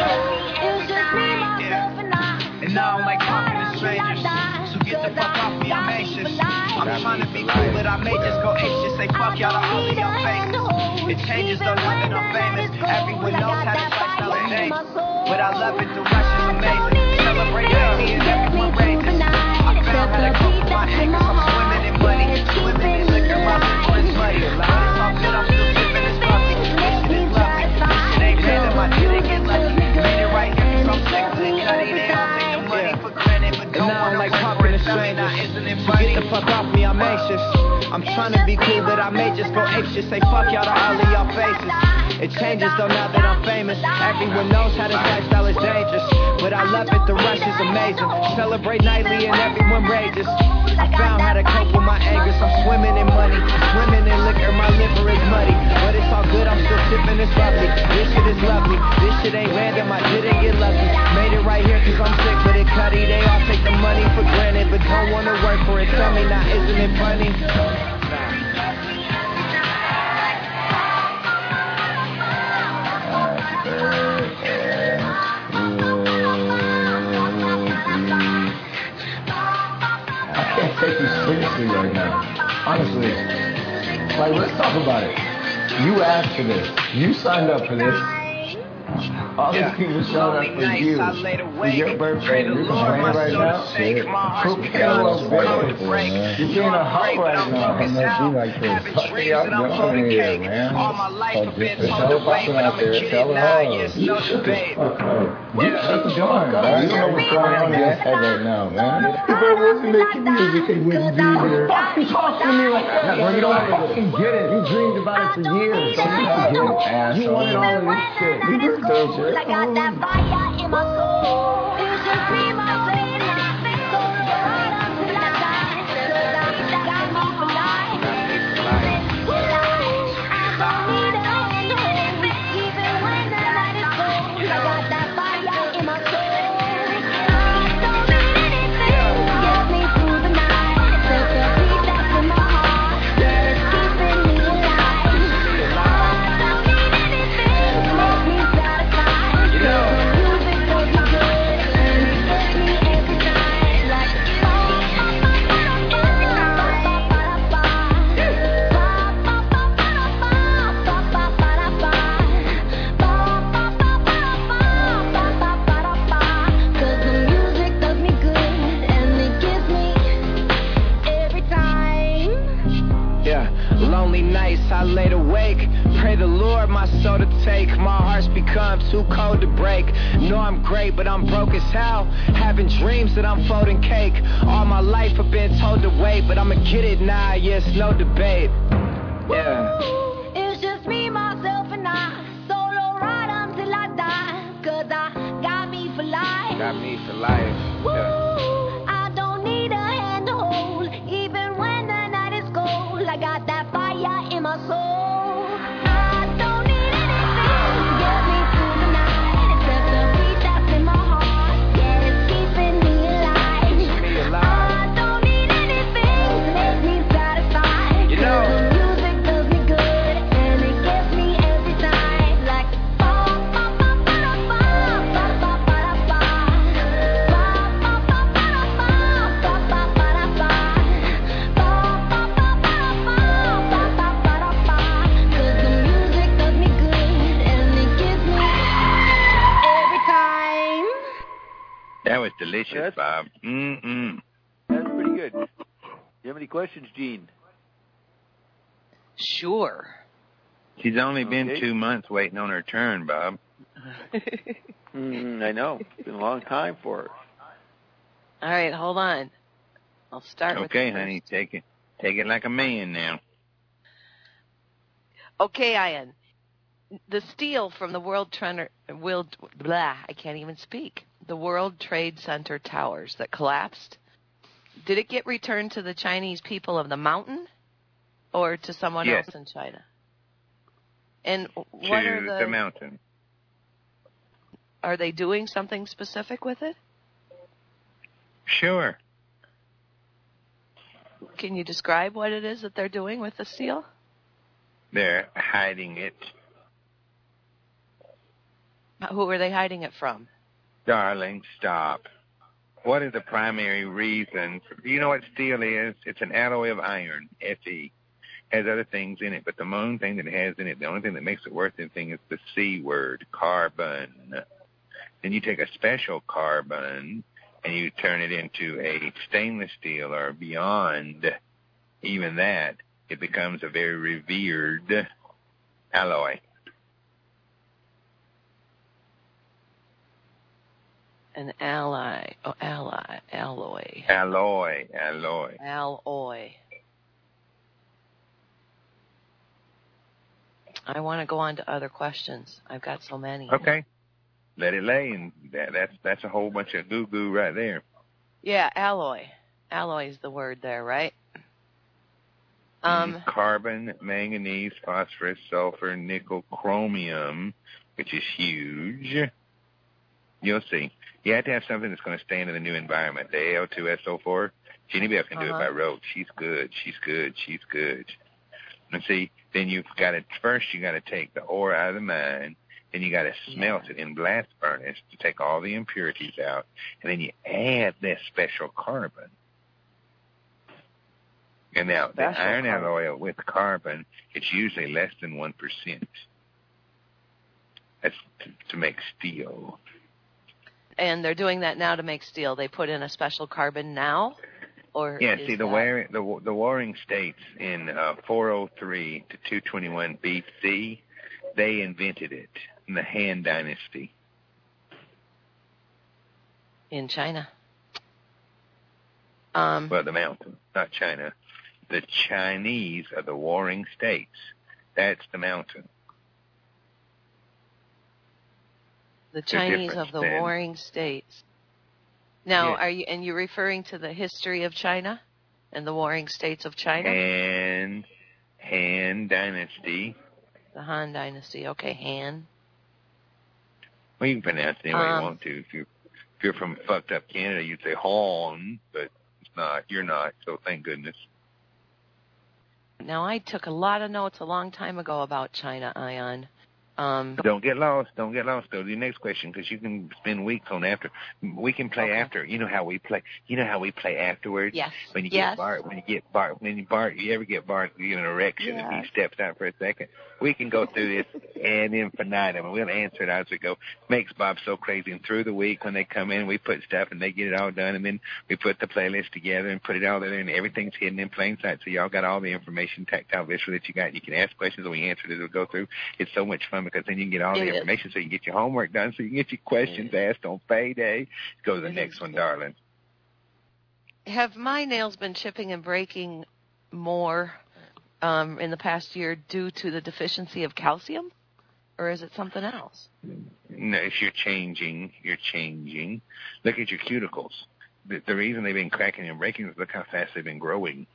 Yeah. And now I'm like talking to strangers, so get the fuck off me, I'm anxious. I'm trying to be cool, but I may just go anxious. Say fuck y'all to all of your faces. It changes though now that I'm famous. Everyone knows how this lifestyle is dangerous, but I love it, the rush is amazing. Celebrate me and everyone rages. I found how to cope with my anger, I'm swimming in money, swimming in liquor, my liquor is muddy. But it's all good, I'm still sipping this coffee. This shit is lovely, this shit ain't random, I didn't get lucky. Made it right here, cause I'm sick of it, cutty. They all take the money for granted, but don't wanna work for it. Tell me now, isn't it funny? Get the fuck off me, I'm anxious. I'm trying to be cool, but I may just go anxious. Say fuck y'all to all of y'all faces. It changes though now that I'm famous. Everyone knows how this lifestyle is dangerous, but I love it, the rush is amazing. Celebrate nightly and everyone rages. I found how to cope with my anger, so I'm swimming in money, swimming in liquor, my liver is muddy. But it's all good, I'm still sipping this lovely. This shit is lovely, this shit ain't random, I didn't get lucky. Made it right here cause I'm sick with it, cutty. They all take the money for granted, but don't wanna work for it. Tell me now, isn't it funny? I can't take you seriously right now. Honestly. Like, let's talk about it. You asked for this. You signed up for this. All these yeah. people showed up for you. For your birthday. You're complaining right now? Shit. Quit being a little bitch. You're being a hoe right now. I'm not being like this. Fuck it up, y'all in here, man. So just to tell the person out there, tell the hoes. You shut the fuck up. You shut the fuck up. You don't know what's going on in his head right now, man. If I wasn't making music, he wouldn't be here. Why you talking to me like that? You don't fucking get it. You dreamed about it for years. Don't you get it? You wanted all of this shit. You were dope. I got that fire in my soul. It's just me, myself, and I. So right until I die. Cause I got me for life. I don't need a hand to hold, even when the night is cold. I got that fire in my soul. I don't need anything to get me through the night. Except the beat that's in my heart, that is keeping me alive. I don't need anything to make me satisfied. You know, music does me good, and it gets me every time. Like, cause the music does me good, and it gives me every time. Yeah, lonely nights I laid awake. Pray the Lord my soul to take. My heart's become too cold to break. Know I'm great, but I'm broke as hell. Having dreams that I'm folding cake. All my life I've been told to wait, but I'ma get it now, yes, no debate. Yeah. It's just me, myself, and I. Solo ride until I die. Cause I got me for life. Got me for life. Yeah. I don't need a hand to hold, even when the night is cold. I got that fire in my soul. I don't need anything to get me through the night, except the beat that's in my heart. Yeah, it's keeping me alive. Me alive. I don't need anything to make me satisfied. You know. The music does me good, and it gets me every time. Like, ba ba ba ba ba ba ba ba ba ba. Ba ba ba ba ba ba ba ba ba ba. Ba ba ba ba ba ba ba ba ba. Cause the music does me good, and it gives me every time. That was delicious, That's- Bob. Mm-mm. That's pretty good. You have any questions, Gene? Sure. She's only been Okay. two months waiting on her turn, Bob. Mm, I know. It's been a long time for her. All right, hold on. I'll start with Okay, the honey, take it. Take it like a man now. Okay, Ian. The steel from the World Trend, World, blah, I can't even speak. The World Trade Center towers that collapsed. Did it get returned to the Chinese people of the mountain, or to someone Yes. else in China? And what to are the, the mountain. Are they doing something specific with it? Sure. Can you describe what it is that they're doing with the steel? They're hiding it. Who are they hiding it from? Darling, stop. What is the primary reason? Do you know what steel is? It's an alloy of iron, Fe. Has other things in it, but the main thing that it has in it, the only thing that makes it worth anything is the C word, carbon. Then you take a special carbon and you turn it into a stainless steel, or beyond even that, it becomes a very revered alloy. An ally, oh, ally, alloy. Alloy, alloy. Alloy. I want to go on to other questions. I've got so many. Okay. Let it lay, and that, that's that's a whole bunch of goo-goo right there. Yeah, alloy. Alloy is the word there, right? Um, Carbon, manganese, phosphorus, sulfur, nickel, chromium, which is huge. You'll see. You have to have something that's going to stand in the new environment. The A L two S O four, Jenny Bell can do Uh-huh. it by rote. She's good. She's good. She's good. And see, then you've got to, first you got to take the ore out of the mine, then you got to smelt it in blast furnace to take all the impurities out, and then you add that special carbon. And now, the Special iron carbon. alloy with carbon, it's usually less than one percent. That's to, to make steel. and they're doing that now to make steel. They put in a special carbon now? Or Yeah, is see, the, that... war, the, the warring states in uh, four oh three to two twenty-one B C, they invented it in the Han Dynasty. In China. Um, Well, the mountain, not China. The Chinese are the warring states. That's the mountain. the they're Chinese different of the then. warring states. Now, Yes. are you and you're referring to the history of China and the warring states of China? And Han Dynasty. The Han Dynasty. Okay, Han. Well, you can pronounce it any way Um, you want to. If you're, if you're from fucked up Canada, you'd say Han, but it's not. You're not, so thank goodness. Now, I took a lot of notes a long time ago about China, Ion. Um, Don't get lost. Don't get lost. Go to the next question, because you can spend weeks on after. We can play Okay. after. You know how we play. You know how we play afterwards. Yes. When you Yes. get Bart. When you get Bart. When you Bart. You ever get Bart? You get an erection and Yes. he steps out for a second. We can go through this ad infinitum, and we'll answer it as we go. Makes Bob so crazy. And through the week, when they come in, we put stuff and they get it all done, and then we put the playlist together and put it all there, and everything's hidden in plain sight. So y'all got all the information, tactile, visual that you got. You can ask questions, and we answer it as we go through. It's so much fun because then you can get all It the is. information, so you can get your homework done, so you can get your questions asked on payday. Go to the It next is one, good. darling. have my nails been chipping and breaking more um, in the past year due to the deficiency of calcium? Or is it something else? No, if you're changing, you're changing. Look at your cuticles. The, the reason they've been cracking and breaking is look how fast they've been growing.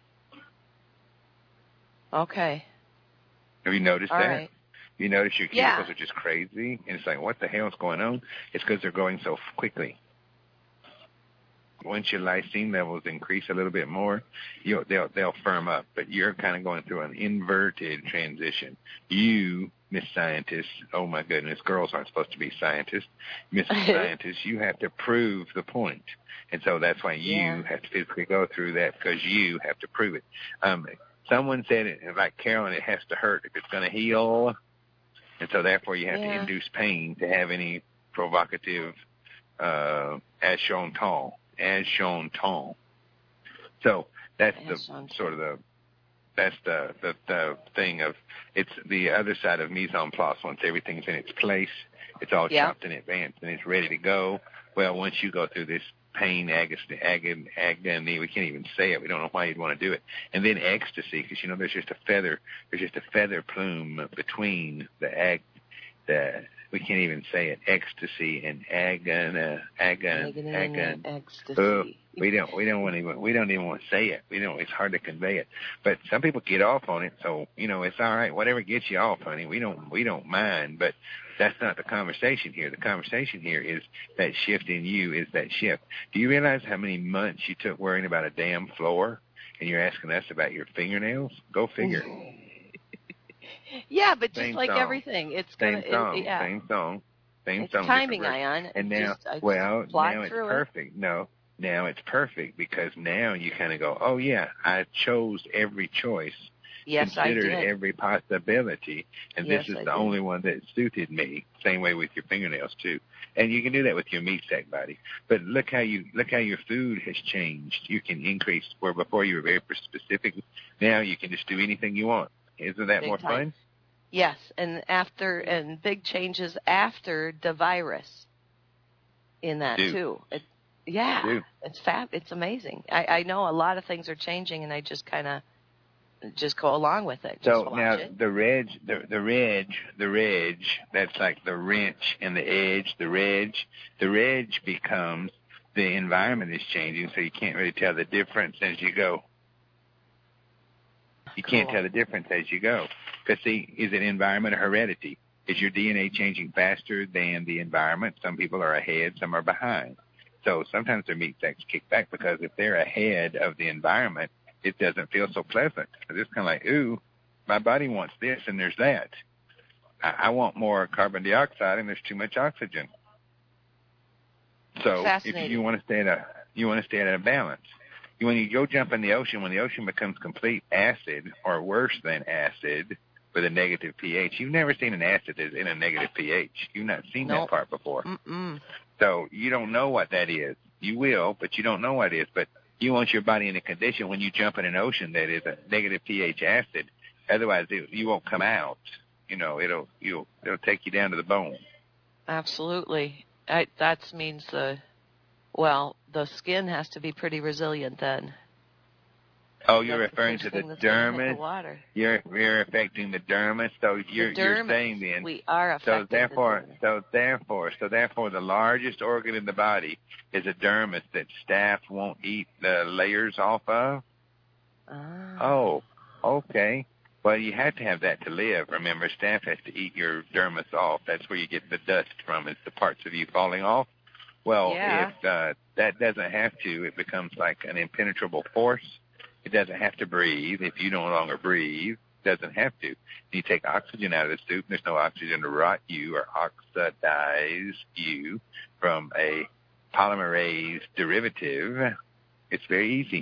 Okay. Have you noticed All that? right. You notice your cuticles Yeah. are just crazy, and it's like, what the hell is going on? It's because they're growing so quickly. Once your lysine levels increase a little bit more, you'll, they'll they'll firm up. But you're kind of going through an inverted transition. You, Miss Scientist, oh my goodness, girls aren't supposed to be scientists. Miss Scientist, you have to prove the point. And so that's why you Yeah. have to physically go through that, because you have to prove it. Um, someone said it, like Carolyn, it has to hurt if it's going to heal. And so therefore you have Yeah. to induce pain to have any provocative uh, as shown tall. As shown tall. So that's As the shown sort of the that's the, the the thing of it's the other side of mise en place. Once everything's in its place, it's all Yeah. chopped in advance and it's ready to go. Well, once you go through this pain, agony, agony, agony. We can't even say it. We don't know why you'd want to do it. And then ecstasy, because, you know, there's just a feather, there's just a feather plume between the ag, the, we can't even say it, ecstasy and agony, agony, agony. Ecstasy. Oh, we don't, we don't want to even, we don't even want to say it. We don't, it's hard to convey it. But some people get off on it, so, you know, it's all right. Whatever gets you off, honey, we don't, we don't mind. But that's not the conversation here. The conversation here is that shift in you is that shift. Do you realize how many months you took worrying about a damn floor, and you're asking us about your fingernails? Go figure. Yeah, but Same just like song. everything, it's gonna, Same song, it, yeah. same song, same It's song. timing, different verse. Ion. And now, just, I just well, plot now it's through perfect. It. No, now it's perfect because now you kind of go, oh yeah, I chose every choice. Yes, I considered did. every possibility, and Yes, this is I the did. only one that suited me. Same way with your fingernails too, and you can do that with your meat sack body. But look how you look how your food has changed. You can increase where before you were very specific. Now you can just do anything you want. Isn't that Big more time. fun? Yes, and after and big changes after the virus in that Do. too. It, yeah, Do. it's fab. It's amazing. I, I know a lot of things are changing, and I just kind of just go along with it. Just So watch now it. the reg, the the reg, the reg. That's like the wrench and the edge. The reg, the reg becomes the environment is changing, so you can't really tell the difference as you go. You Cool. can't tell the difference as you go. Because see, is it environment or heredity? Is your D N A changing faster than the environment? Some people are ahead, some are behind. So sometimes their meat sacks kick back because if they're ahead of the environment, it doesn't feel so pleasant. It's kind of like, ooh, my body wants this and there's that. I, I want more carbon dioxide and there's too much oxygen. So if you want to stay at a, you want to stay at a balance. When you go jump in the ocean, when the ocean becomes complete acid or worse than acid with a negative pH, you've never seen an acid that's in a negative pH. You've not seen Nope. that part before. Mm-mm. So you don't know what that is. You will, but you don't know what it is. But you want your body in a condition when you jump in an ocean that is a negative pH acid. Otherwise, it, you won't come out. You know, it'll you'll it'll take you down to the bone. Absolutely. I, that means the, well, the skin has to be pretty resilient then. Oh, you're That's the referring first to the thing that's gonna hit dermis. the water. You're you're affecting the dermis. So you're the you're dermis, saying then. we are So affecting therefore, the dermis. so therefore, so therefore, the largest organ in the body is a dermis that staph won't eat the layers off of. Ah. Oh, okay. Well, you have to have that to live. Remember, staph has to eat your dermis off. That's where you get the dust from. It's the parts of you falling off. Well, Yeah. if uh, that doesn't have to, it becomes like an impenetrable force. It doesn't have to breathe. If you no longer breathe, it doesn't have to. You take oxygen out of the soup. There's no oxygen to rot you or oxidize you from a polymerase derivative. It's very easy.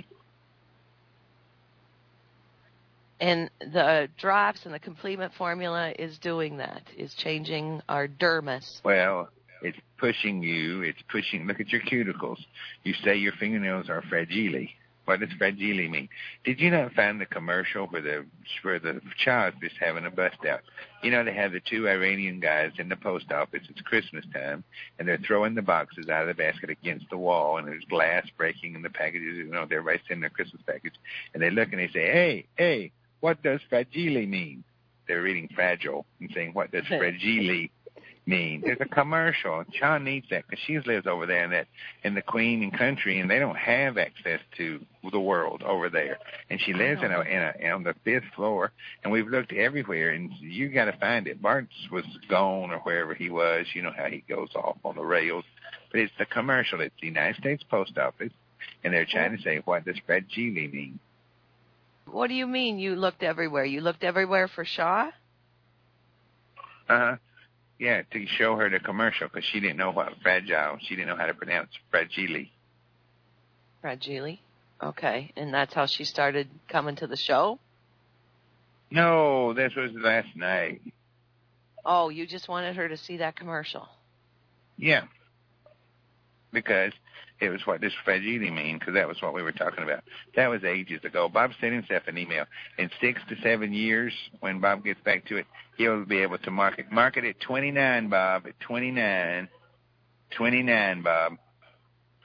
And the drops and the complement formula is doing that, is changing our dermis. Well, it's pushing you. It's pushing. Look at your cuticles. You say your fingernails are fragile. What does fragile mean? Did you not find the commercial where the where the child is having a bust out? You know, they have the two Iranian guys in the post office. It's Christmas time, and they're throwing the boxes out of the basket against the wall, and there's glass breaking in the packages. You know, everybody's sending their Christmas package, and they look and they say, "Hey, hey, what does fragile mean?" They're reading fragile and saying, "What does fragile mean?" There's a commercial. Sean needs that because she lives over there in that in the Queen and country, and they don't have access to the world over there. And she lives in a, in a on the fifth floor, and we've looked everywhere, and you got to find it. Bart's was gone or wherever he was. You know how he goes off on the rails. But it's the commercial. It's the United States Post Office, and they're trying to say, what does fragile mean? What do you mean you looked everywhere? You looked everywhere for Shaw? Uh-huh. Yeah, to show her the commercial because she didn't know what fragile. She didn't know how to pronounce fragile. Fragile. Okay. And that's how she started coming to the show? No, this was last night. Oh, you just wanted her to see that commercial. Yeah. Because it was what does fragile mean, because that was what we were talking about. That was ages ago. Bob sent himself an email. In six to seven years, when Bob gets back to it, he'll be able to market. Market at twenty-nine, Bob, at twenty-nine. twenty-nine, Bob.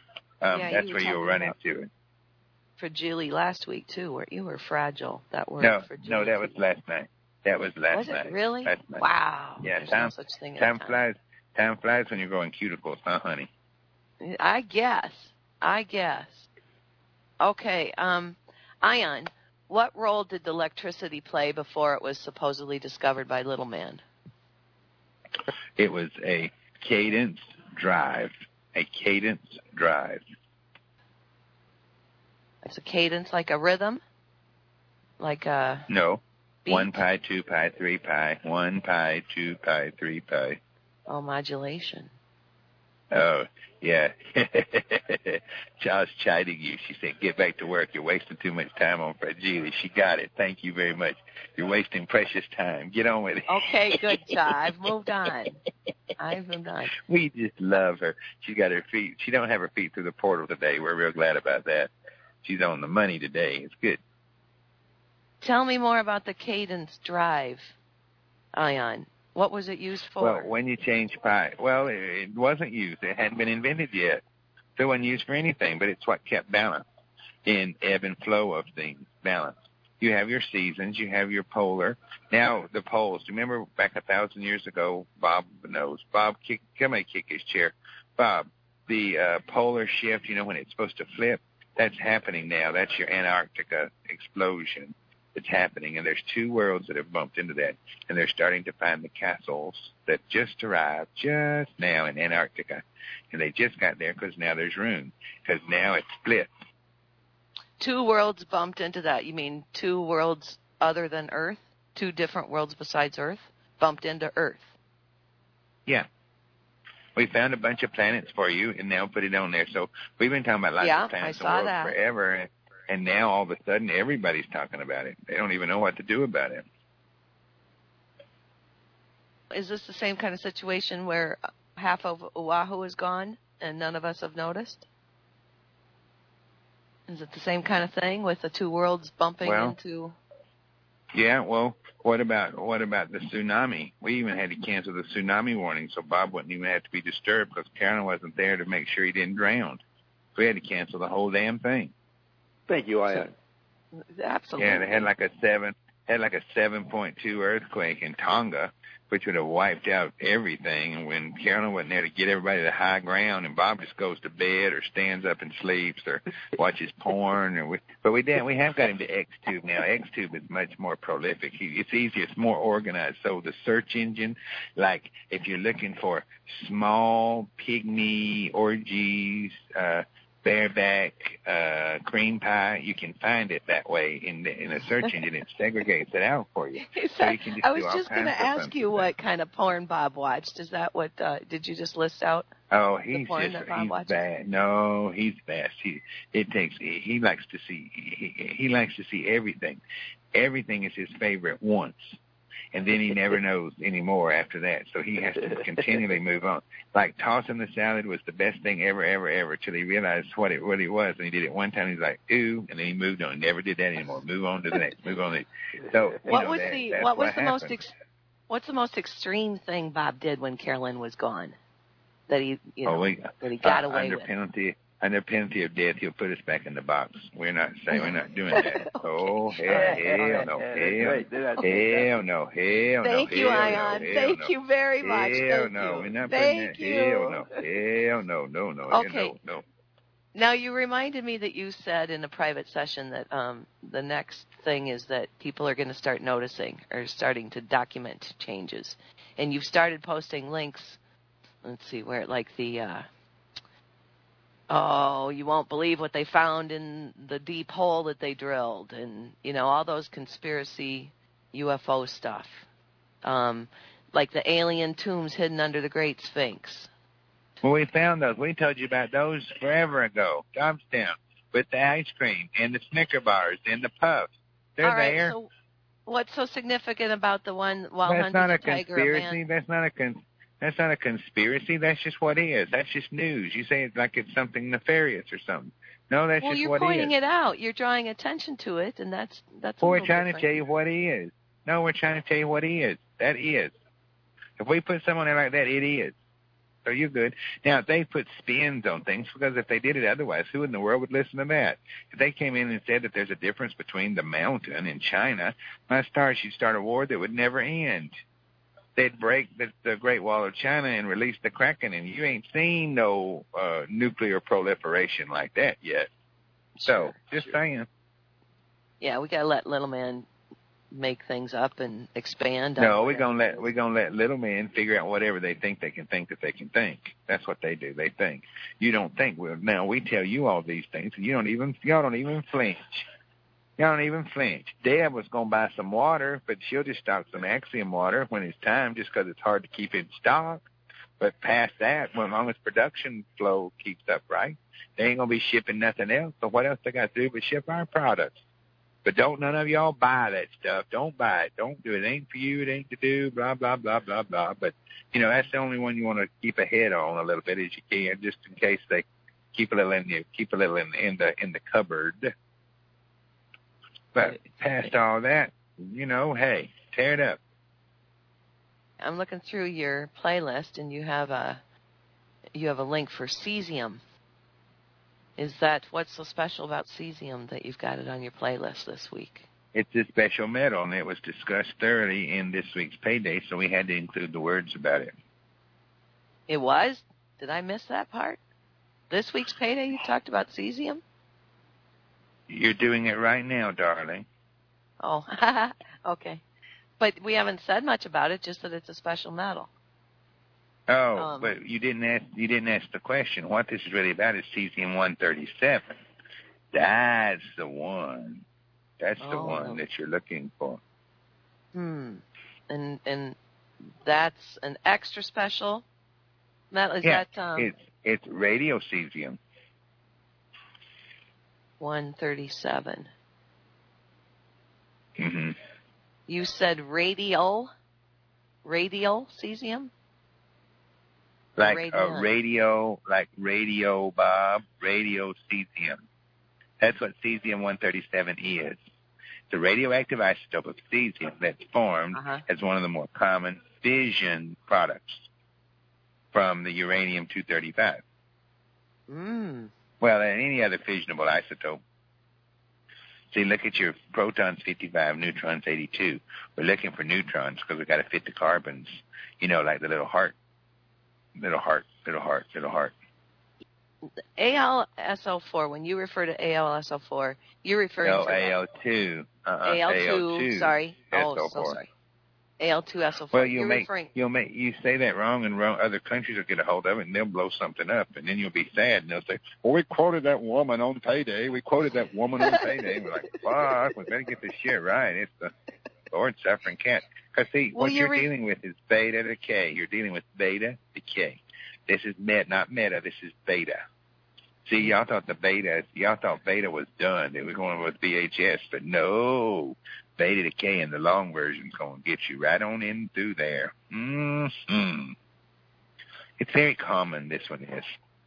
um, Yeah, that's you were where you'll talking run about into it. fragile last week too, where you were fragile. That word. No, fragility. no, that was last night. That was last Was it night. really? Last night. Wow. Yeah, There's time, no such thing as time time. flies. Time flies when you're growing cuticles, huh, honey? I guess. I guess. Okay. Um, Ion, what role did electricity play before it was supposedly discovered by Little Man? It was a cadence drive. A cadence drive. It's a cadence, like a rhythm, like a No. beat? One pi, two pi, three pi. One pi, two pi, three pi. Oh, modulation. Oh, yeah. Charles chiding you. She said, get back to work. You're wasting too much time on fragility. She got it. Thank you very much. You're wasting precious time. Get on with it. Okay, good, Cha. I've moved on. I've moved on. We just love her. She got her feet. She don't have her feet through the portal today. We're real glad about that. She's on the money today. It's good. Tell me more about the cadence drive, Ion. What was it used for? Well, when you change pi, well, it, it wasn't used. It hadn't been invented yet. So it wasn't used for anything, but it's what kept balance in ebb and flow of things, balance. You have your seasons, you have your polar. Now, the poles, do you remember back a thousand years ago, Bob knows, Bob, kick, come and kick his chair. Bob, the uh, polar shift, you know, when it's supposed to flip, that's happening now. That's your Antarctica explosion. It's happening, and there's two worlds that have bumped into that, and they're starting to find the castles that just arrived just now in Antarctica, and they just got there because now there's room, because now it's split. Two worlds bumped into that. You mean two worlds other than Earth? Two different worlds besides Earth bumped into Earth? Yeah. We found a bunch of planets for you, and now put it on there. So we've been talking about lots yeah, of planets I in the saw world that. forever, and, and now all of a sudden everybody's talking about it. They don't even know what to do about it. Is this the same kind of situation where half of Oahu is gone and none of us have noticed? Is it the same kind of thing with the two worlds bumping well, into? Yeah, well, what about what about the tsunami? We even had to cancel the tsunami warning, so Bob wouldn't even have to be disturbed because Carolyn wasn't there to make sure he didn't drown. So we had to cancel the whole damn thing. Thank you, Ion. So, absolutely. Yeah, they had like a seven had like a seven point two earthquake in Tonga, which would have wiped out everything. And when Carolyn wasn't there to get everybody to high ground, and Bob just goes to bed or stands up and sleeps or watches porn, or we, but we did we have got him to XTube now. XTube is much more prolific. He, it's easier, it's more organized. So the search engine, like if you're looking for small pygmy orgies, uh, bareback, uh, cream pie, you can find it that way in the, in a search engine. It segregates it out for you. So you can just I was do all just going to kinds of ask you what kind of porn Bob watched. Is that what, uh, did you just list out? Oh, he's porn just, that Bob he's watches? bad. No, he's fast. He, it takes, he, he likes to see, he, he likes to see everything. Everything is his favorite once. And then he never knows anymore after that. So he has to continually move on. Like tossing the salad was the best thing ever, ever, ever, till he realized what it really was. And he did it one time. He's like, ooh, and then he moved on. Never did that anymore. Move on to the next. Move on to the So you What know, was that, the that's what was what the most happened. ex- what's the most extreme thing Bob did when Carolyn was gone? That he you know oh, we, that he got uh, away under with. penalty under penalty of death, he'll put us back in the box. We're not saying we're not doing that. Okay. Oh hell, All right. hell All right. no, Yeah, hell, right. That's hell no, hell Thank no, you, hell Ion. no, hell Thank no. you very much. Hell Thank no, you. we're not Thank putting you. that. Hell no, hell no, no, no, Okay. no, no. Now you reminded me that you said in a private session that um, the next thing is that people are going to start noticing or starting to document changes, and you've started posting links. Let's see where, like the. Uh, Oh, you won't believe what they found in the deep hole that they drilled, and you know all those conspiracy U F O stuff, um, like the alien tombs hidden under the Great Sphinx. Well, we found those. We told you about those forever ago. Johnstown with the ice cream and the Snicker bars and the puffs. They're all right, there. so what's so significant about the one while That's hunting not a the tiger? conspiracy. A man? That's not a con. That's not a conspiracy. That's just what is. That's just news. You say it like it's something nefarious or something. No, that's Well, just you're what pointing is. it out. You're drawing attention to it, and that's that's. Well, a we're little trying different. to tell you what he is. No, we're trying to tell you what he is. That is. If we put someone there like that, it is. So you're good. Now, if they put spins on things, because if they did it otherwise, who in the world would listen to that? If they came in and said that there's a difference between the mountain and China, my stars, you'd start a war that would never end. They'd break the, the Great Wall of China and release the Kraken, and you ain't seen no uh, nuclear proliferation like that yet. So, just sure. saying. Yeah, we gotta let little man make things up and expand. No, we're gonna let we're gonna let little men figure out whatever they think they can think that they can think. That's what they do. They think. You don't think. Well, now we tell you all these things, and you don't even y'all don't even flinch. Y'all don't even flinch. Deb was gonna buy some water, but she'll just stock some Axiom water when it's time, just because it's hard to keep in stock. But past that, well, as long as production flow keeps up, right? They ain't gonna be shipping nothing else. So what else they got to do but ship our products? But don't none of y'all buy that stuff. Don't buy it. Don't do it. It ain't for you. It ain't to do. Blah blah blah blah blah. But you know that's the only one you want to keep a head on a little bit as you can, just in case they keep a little in the keep a little in, in the in the cupboard. But past all that, you know, hey, tear it up. I'm looking through your playlist, and you have a you have a link for cesium. Is that what's so special about cesium that you've got it on your playlist this week? It's a special metal, and it was discussed thoroughly in this week's payday, so we had to include the words about it. It was? Did I miss that part? This week's payday, you talked about cesium? You're doing it right now, darling. Oh, okay. But we haven't said much about it, just that it's a special metal. Oh, um, but you didn't ask. You didn't ask the question. What this is really about is cesium one thirty-seven. That's the one. That's the oh. one that you're looking for. Hmm. And and that's an extra special metal. Is yeah, that um? It's it's radio cesium. one thirty-seven. Mm-hmm. You said radial, radial cesium? Like Radiant. a radio, like radio, Bob, radio cesium. That's what cesium one thirty-seven is. It's a radioactive isotope of cesium that's formed uh-huh. as one of the more common fission products from the uranium two thirty-five. Mm. Well, any other fissionable isotope. See, look at your protons fifty-five, neutrons eighty-two. We're looking for neutrons because we've got to fit the carbons, you know, like the little heart. Little heart, little heart, little heart. A L S O four, when you refer to A L S O four, you're referring no, to... No, A L two. Uh-uh, A L two, A L two sorry. S O four. Oh, so sorry. A L two S O four. Well, you'll you're make, referring... you'll make, you say that wrong and wrong, other countries will get a hold of it and they'll blow something up and then you'll be sad and they'll say, well, we quoted that woman on payday. We quoted that woman on payday. And we're like, fuck, we better get this shit right. It's the Lord suffering cat. Because see, well, what you're, you're re- dealing with is beta decay. You're dealing with beta decay. This is met, not meta. This is beta. See, y'all thought the beta, y'all thought beta was done. They were going with B H S, but no. Beta decay in the long version is going to get you right on in through there. Mm-hmm. It's very common, this one is.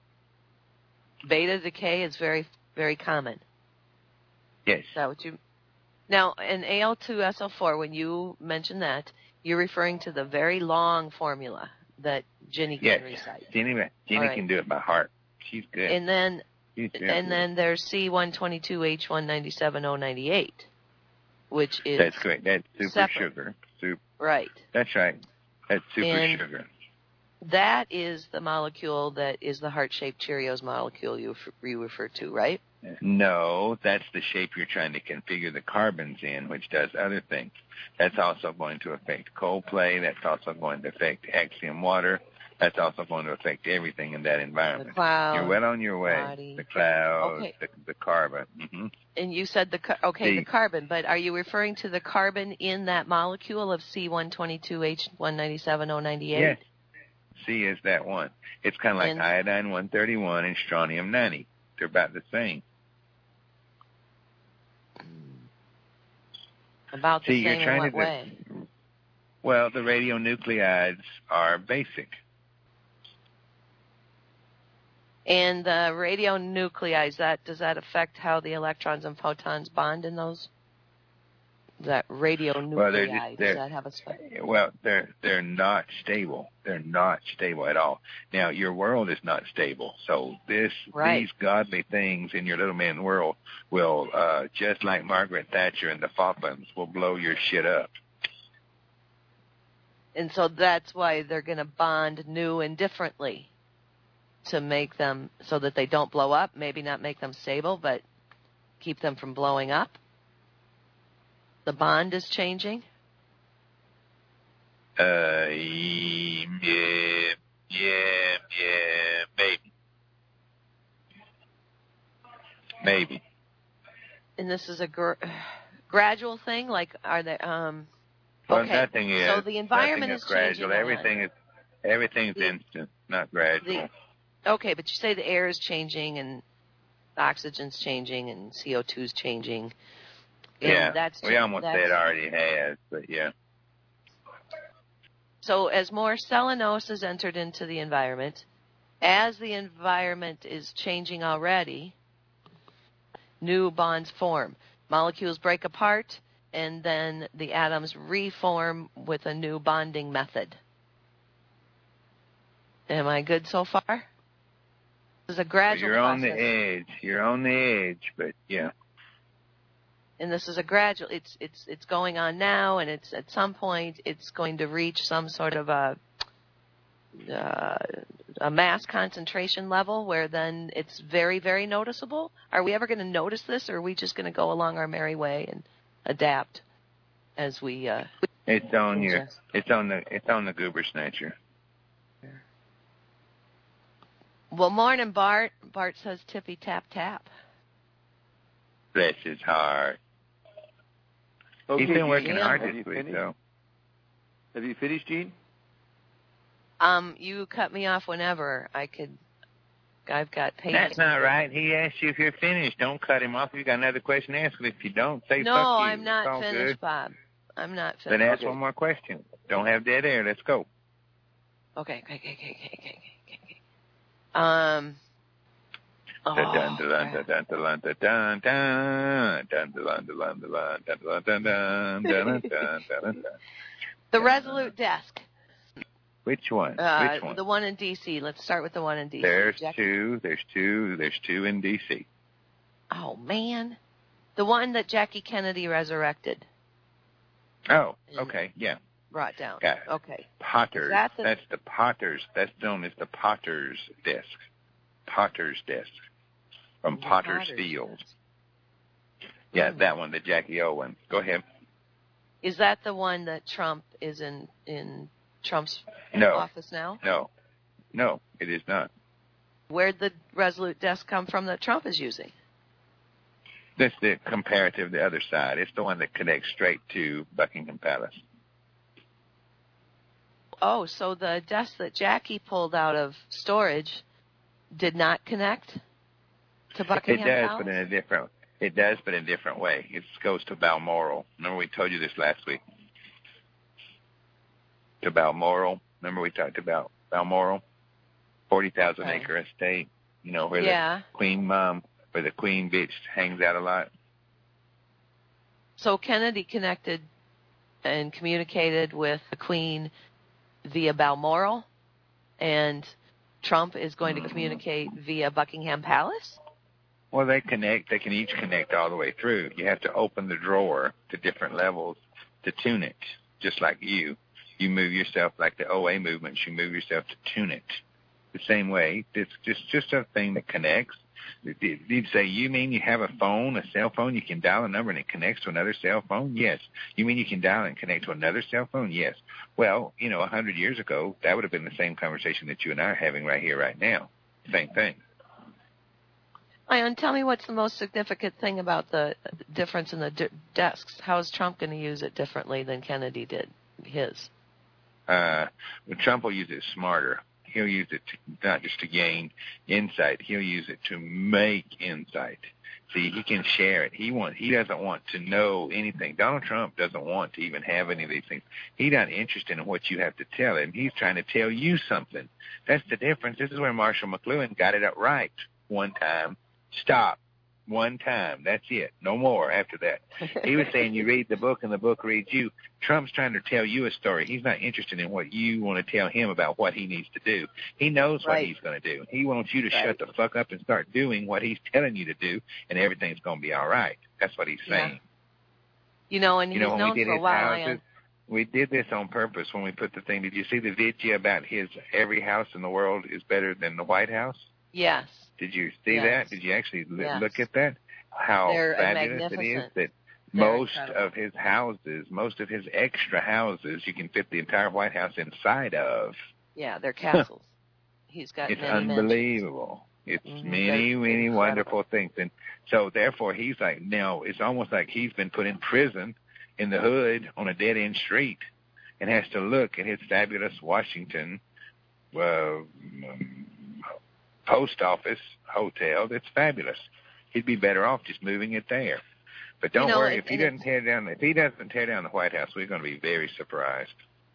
Beta decay is very, very common. Yes. Is that what you... Now, in A L two S O four, when you mention that, you're referring to the very long formula that Jenny can yes. recite. Jenny, Jenny right. can do it by heart. She's good. And then, She's and then there's C one twenty-two H one ninety-seven O ninety-eight, which is that's great. That's super separate. sugar. Super. Right. That's right. That's super and sugar. That is the molecule that is the heart-shaped Cheerios molecule you, you refer to, right? No, that's the shape you're trying to configure the carbons in, which does other things. That's also going to affect cold play. That's also going to affect Axiom water. That's also going to affect everything in that environment. The cloud. You're well on your way. Body. The cloud, okay. the, the carbon. Mm-hmm. And you said the okay, the, the carbon, but are you referring to the carbon in that molecule of C one twenty-two H one ninety-seven O ninety-eight? Yes. C is that one. It's kind of like and, iodine one thirty-one and strontium ninety. They're about the same. About the See, same you're trying in what to, way? Well, the radionuclides are basic. And the radionuclides, that does that affect how the electrons and photons bond in those that radionuclei? Well, they're just, they're, Does that have a spec? well, they're they're not stable. They're not stable at all. Now, your world is not stable, so this Right. these godly things in your little man world will, uh, just like Margaret Thatcher and the Falklands, will blow your shit up. And so that's why they're going to bond new and differently to make them so that they don't blow up. Maybe not make them stable, but keep them from blowing up. The bond is changing. Uh, yeah, yeah, yeah, maybe, maybe. And this is a gr- gradual thing. Like, are they? Um, Well, okay. nothing is. So the environment nothing is is gradual. changing. Everything is. Everything's The- instant, not gradual. The, okay, but you say the air is changing and oxygen's changing and C O two's changing. And yeah, that's we almost that's, said already has, but yeah. So as more cellulose is entered into the environment, as the environment is changing already, new bonds form. Molecules break apart, and then the atoms reform with a new bonding method. Am I good so far? This is a gradual You're on process. the edge. You're on the edge, but yeah. And this is a gradual, it's, it's, it's going on now, and it's, at some point, it's going to reach some sort of a, uh, a mass concentration level where then it's very, very noticeable. Are we ever going to notice this, or are we just going to go along our merry way and adapt as we, uh, It's on your, Yes. it's on the, it's on the goober snatcher. well, morning, Bart. Bart says tippy tap tap. Bless his heart. Okay, He's been working Gene, hard have this you week, finished? though. Have you finished, Gene? Um, you cut me off whenever I could. I've got patience. That's not right. He asked you if you're finished. Don't cut him off. If you got another question, ask him. If you don't, say No, fuck you. I'm It's not all finished, good. Bob. I'm not Then finished. ask one more question. Don't have dead air. Let's go. Okay, okay, okay, okay, okay, okay, okay, okay. Um. Oh, Dun dun dun crap. dun dun dun dun dun dun dun dun dun dun dun dun dun dun dun dun dun. The Resolute Desk. Which one? Uh, Which one? the one in D C. Let's start with the one in D C. There's Jack- two. There's two. There's two in D C. Oh, man. The one that Jackie Kennedy resurrected, Oh, okay, yeah. brought down. Got it. Okay. Potter's. Is that the- That's the Potter's. That's known as the Potter's desk. Potter's desk from Potter Potter's Steels. Desk. Yeah, Hmm. that one, the Jackie O one. Go ahead. Is that the one that Trump is in, in Trump's No. office now? No, no, it is not. Where'd the Resolute Desk come from that Trump is using? That's the comparative, the other side. It's the one that connects straight to Buckingham Palace. Oh, so the desk that Jackie pulled out of storage did not connect to It Buckingham does, Palace? but in a different. It does, but in a different way. It goes to Balmoral. Remember we told you this last week. To Balmoral. Remember we talked about Balmoral, forty thousand Okay. acre estate. You know where Yeah. the Queen Mom, where the Queen bitch hangs out a lot. So Kennedy connected and communicated with the Queen via Balmoral, and Trump is going to communicate via Buckingham Palace? Well, they connect. They can each connect all the way through. You have to open the drawer to different levels to tune it, just like you. You move yourself like the O A movements. You move yourself to tune it. The same way, it's just just a thing that connects. You'd say, you mean you have a phone, a cell phone, you can dial a number and it connects to another cell phone? Yes. You mean you can dial and connect to another cell phone? Yes. Well, you know, a hundred years ago, that would have been the same conversation that you and I are having right here, right now. Same thing. Ian, tell me what's the most significant thing about the difference in the d- desks. How is Trump going to use it differently than Kennedy did his? Uh, well, Trump will use it smarter. He'll use it to, not just to gain insight. He'll use it to make insight. See, he can share it. He want. He doesn't want to know anything. Donald Trump doesn't want to even have any of these things. He's not interested in what you have to tell him. He's trying to tell you something. That's the difference. This is where Marshall McLuhan got it up right one time. Stop. one time. That's it. No more after that. He was saying you read the book and the book reads you. Trump's trying to tell you a story. He's not interested in what you want to tell him about what he needs to do. He knows what Right. he's going to do. He wants you to Right. shut the fuck up and start doing what he's telling you to do, and everything's going to be all right. That's what he's saying. Yeah. You know, and You he's know, when known we did for a his while. houses, Ian. we did this on purpose when we put the thing. Did you see the video about his every house in the world is better than the White House? Yes. Did you see Yes. that? Did you actually l- Yes. look at that? How They're fabulous it is magnificent. that They're most incredible. of his houses, most of his extra houses, you can fit the entire White House inside of. Yeah, they're castles. He's got It's many unbelievable. It's Mhm. many, They're many incredible. wonderful things. And so therefore he's like, now it's almost like he's been put in prison in the hood on a dead-end street and has to look at his fabulous Washington uh, um, post office hotel that's fabulous. He'd be better off just moving it there. But don't You know, worry, and- if he and doesn't it's- tear down if he doesn't tear down the White House, we're going to be very surprised.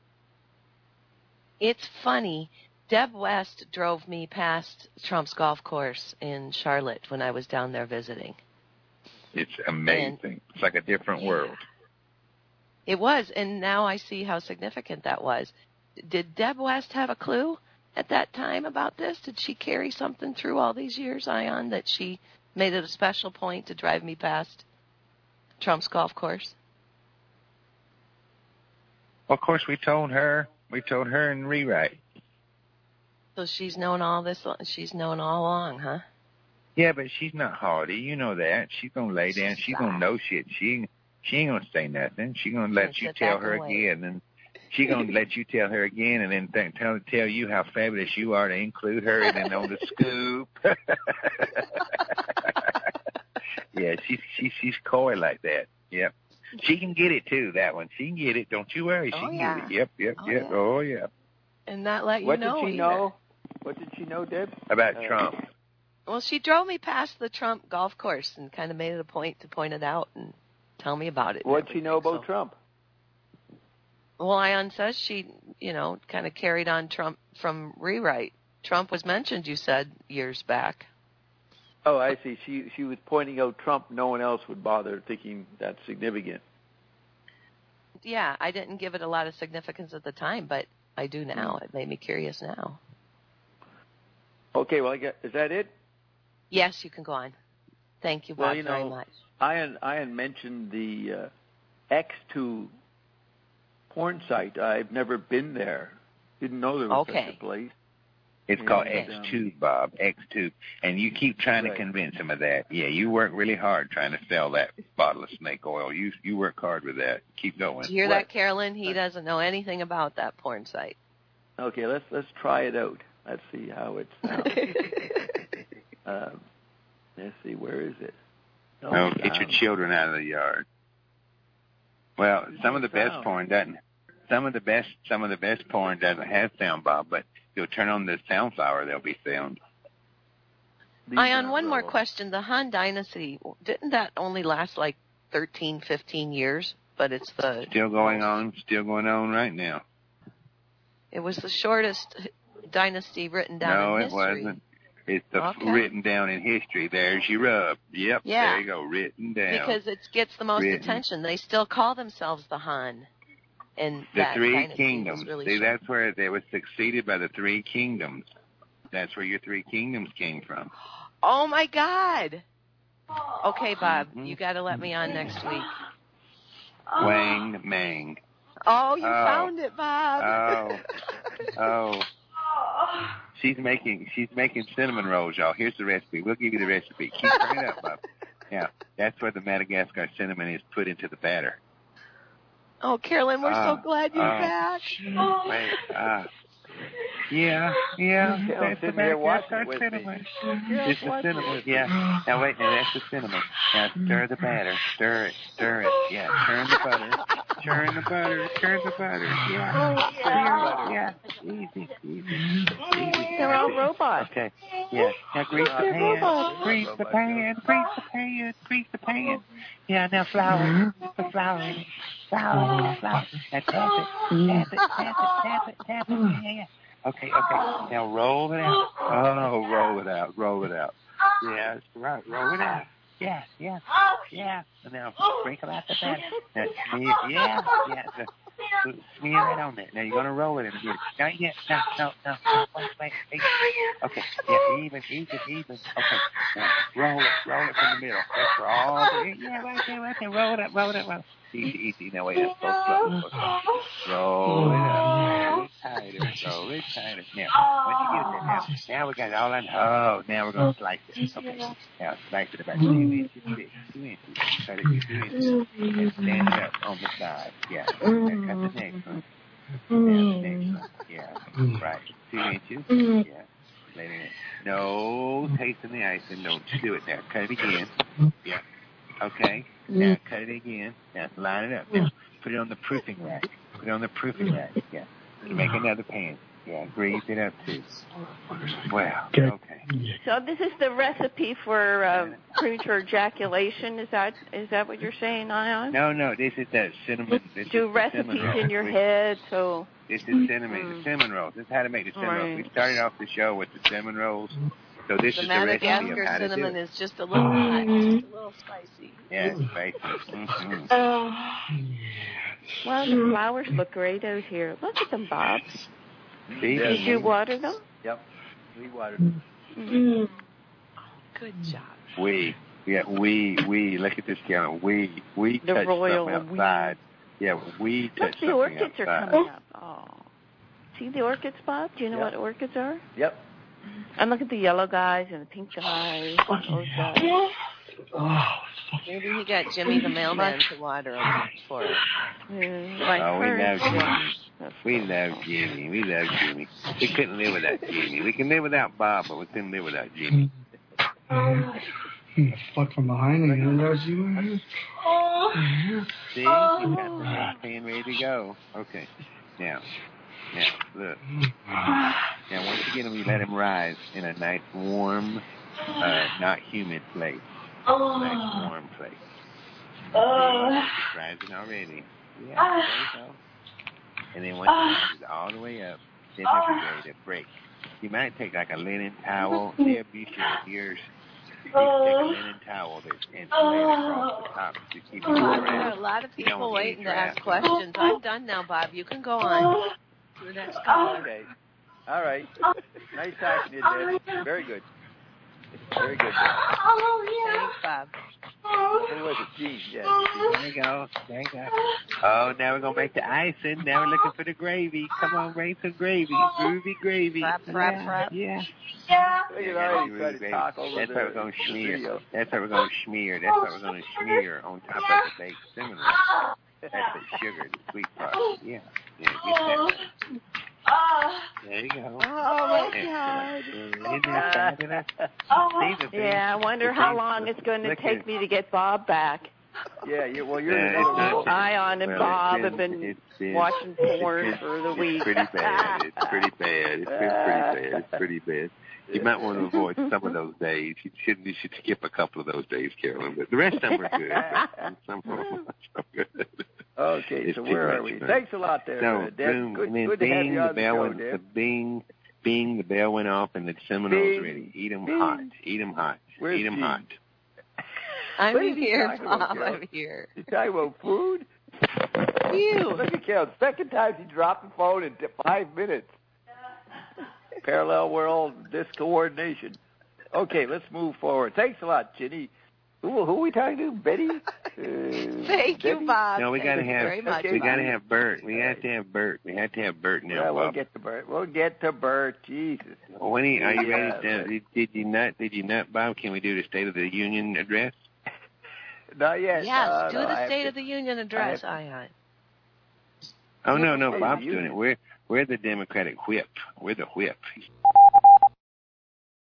It's funny. Deb West drove me past Trump's golf course in Charlotte when I was down there visiting. It's amazing. It's like a different world. It was, and now I see how significant that was. Did Deb West have a clue at that time about this? Did she carry something through all these years, Ion, that she made it a special point to drive me past Trump's golf course? Well, of course, we told her. We told her in rewrite. So she's known all this. She's known all along, huh? Yeah, but she's not hardy. You know that. She's gonna lay down. She's gonna know shit. She ain't, she ain't gonna say nothing. She's gonna let She's you gonna sit tell back her and wait. again, and she's gonna let you tell her again, and then th- tell tell you how fabulous you are to include her, and then on the scoop. Yeah, she's she's she's coy like that. Yep. She can get it too. That one. She can get it. Don't you worry. She Oh, can yeah. get it. Yep. Yep. Oh, yep. yeah. Oh yeah. And not let you What know did she either. know? What did she know, Deb? About Uh, Trump. Well, she drove me past the Trump golf course and kind of made it a point to point it out and tell me about it. and What'd she know everything, about so- Trump? Well, Ion says she, you know, kind of carried on Trump from rewrite. Trump was mentioned, you said, years back. Oh, I see. She she was pointing out Trump. No one else would bother thinking that's significant. Yeah, I didn't give it a lot of significance at the time, but I do now. Hmm. It made me curious now. Okay, well, I guess, is that it? Yes, you can go on. Thank you, Bob, Well, you very know, much. Ian, Ian mentioned the uh, X two porn site. I've never been there. Didn't know there was Okay. such a place. It's Yeah, called and, X um, two, Bob. X two. And you keep trying Right. to convince him of that. Yeah, you work really hard trying to sell that bottle of snake oil. You you work hard with that. Keep going. Did you hear What? that, Carolyn? He doesn't know anything about that porn site. Okay, let's let's try it out. Let's see how it sounds. um, let's see, where is it? Oh, No get your sound. children out of the yard. Well, some of the best sound. porn doesn't. Some of the best some of the best porn doesn't have sound, Bob. But you'll turn on the Soundflower, there'll be sound. These Ion, are one more relevant. question. The Han Dynasty, didn't that only last like thirteen, fifteen years? But it's the Still going on. Still going on right now. It was the shortest dynasty written down no, in it history. wasn't. It's the Okay. written down in history. There's your rub. Yep. Yeah. There you go. Written down. Because it gets the most Written. attention. They still call themselves the Han. And The that three dynasty kingdoms. was really See, short. that's where they were succeeded by the three kingdoms. That's where your three kingdoms came from. Oh my God. Okay, Bob, Mhm. you got to let me on next week. Wang Mang. Oh, you Oh. found it, Bob. Oh. Oh. She's making she's making cinnamon rolls, y'all. Here's the recipe. We'll give you the recipe. Keep turning it up, Bob. Yeah, that's where the Madagascar cinnamon is put into the batter. Oh, Carolyn, we're Ah, so glad you're ah. back. Wait, ah. Yeah, yeah. Yeah, That's the sitting there watching Madagascar it with me. cinnamon. Yeah, It's the watching cinnamon. it. Yeah. Now wait, now that's the cinnamon. Now stir the batter. Stir it. Stir it. Yeah. Churn the butter. Churn the butter. Churn the butter. Yeah. Oh, yeah. Yeah. Easy. Easy. Easy. They're all robots. Okay. Yeah. Now grease the They're pan. robots. Grease the pan. Grease the pan. Grease the pan. Yeah. Now flour. Put flour in it. Flour. Flour. Now tap it. Tap it. Tap it. Tap it. Tap it. Yeah. Yeah. Okay. Okay. Now roll it out. Oh, roll it out. Roll it out. Yeah. That's right. Roll it out. Yeah, yeah, yeah. And now sprinkle out the batter. Now smear, yeah, yeah. So, smear it on there. Now you're gonna roll it in a bit. No, yeah, no, no, no, no. Wait, wait, wait. Okay, yeah, even, even, even. Okay, now roll it, roll it from the middle. That's for all the, yeah, right there, right there. Roll it up, roll it up, roll it. Easy, easy. Now wait, that's so slow. So slow. Roll it up. Roll it tighter. Roll it tighter. Now, once you get it there, now, now we got it all on. Oh, now we're gonna slice it. Okay. Now slice it about two inches thick. Two inches. Cut it two inches. And stand it up on the side. Yeah. Now cut the next one. Now the next one. Yeah. Right. Two inches. Yeah. Let it in. No tasting the icing. Don't you do it now. Cut it again. Yeah. Okay. Now cut it again. Now line it up. Now put it on the proofing rack. Put it on the proofing rack. Yeah. Make another pan. Yeah. Grease it up too. Wow. Okay. So this is the recipe for uh, premature ejaculation. Is that is that what you're saying, Ion? No, no. This is that cinnamon. This Do is recipes cinnamon in your roll. head. So This is cinnamon. Mm. The cinnamon rolls. This is how to make the cinnamon right. rolls. We started off the show with the cinnamon rolls. So this the is the recipe of Madagascar how to do cinnamon it. is just a little hot, just a little spicy. Yeah, it's spicy. Mm-hmm. Well, the flowers look great out here. Look at them, Bob. See? Did you water them? Yep. We watered them. Mm-hmm. Good job. We. Yeah, we, we. Look at this camera. We, we The touched royal something outside. we. Yeah, we touched Look, the something orchids outside. are coming up. Oh. See the orchids, Bob? Do you know Yep. what orchids are? Yep. And look at the yellow guys and the pink guys. Those guys. Maybe he got Jimmy the mailman to water them for him. Mm, like Oh, we ferns. love Jimmy. We love Jimmy. We love Jimmy. We couldn't live without Jimmy. We can live without Bob, but we couldn't live without Jimmy. Fuck from behind and there's you. See? You got the next pan ready to go. Okay. Now, now, look. Now, once you get them, you let them rise in a nice, warm, uh, not humid place. Nice, warm place. It's rising already. Yeah, there you go. And then once it rises all the way up, then they'll be ready to break. You might take like a linen towel. They'll be sure yours. You take a linen towel that's and lay it across the top to keep it Bob, there dry. are a lot of You don't people want any waiting to draft. ask questions. I'm done now, Bob. You can go on to the next caller. Okay. All right. Nice talking to you, Dad. Very good. Very good. Dad. Thanks, Bob. Who was it? Gene. Yeah. There you go. There you go. Oh, now we're going to make the icing. Now we're looking for the gravy. Come on, bring some gravy. Groovy gravy. Frap, frap, frap. Yeah. Look at all you trying to talk over That's the, what we're going to the smear. video. That's what we're going to smear. That's what we're going to smear on top of the baked cinnamon roll. That's the sugar, the sweet part. Yeah. Yeah, get that. There you go. Oh, my God. Isn't that fabulous? See the Yeah, I wonder how long it's going to Look take at- me to get Bob back. Yeah, you, well, you're Yeah, in it's another not- world. Ion and Well, Bob it's have been- been it's been- watching porn it's for the it's week. pretty bad. It's pretty bad. It's been pretty bad. It's pretty bad. You might want to avoid some of those days. You should you should skip a couple of those days, Carolyn. But the rest of them are good. But some of them are good. Okay, It's so too where much are we? fun. Thanks a lot there, So, uh, Deb. boom, Good, and then good to have bing, you the on the bell show, went, the Deb. bing, bing, the bell went off, and the Seminoles Bing, ready. Eat them bing. hot. Eat them hot. Where's Eat them Gene? hot. I'm What is he here, talking about, Bob. Carol? I'm here. You talking about food? You. Look at Carol. Second time she dropped the phone in five minutes. Parallel world discoordination. Okay, let's move forward. Thanks a lot, Ginny. Who, who are we talking to? Betty? Uh, Thank you, Debbie? Bob. No, we Thank gotta you have. very much, We Bob. gotta have Bert. We have to have Bert. We have to have Bert now, Yeah, we'll Bob. get to Bert. We'll get to Bert. Jesus. When he, are you Yeah, ready? To, did, did you not? Did you not, Bob? Can we do the State of the Union address? Not yet. Yes, Uh, do no, I the have State to- of the Union address, Ion. Oh no, no, State of Bob's the doing it. We're we're the Democratic whip. We're the whip.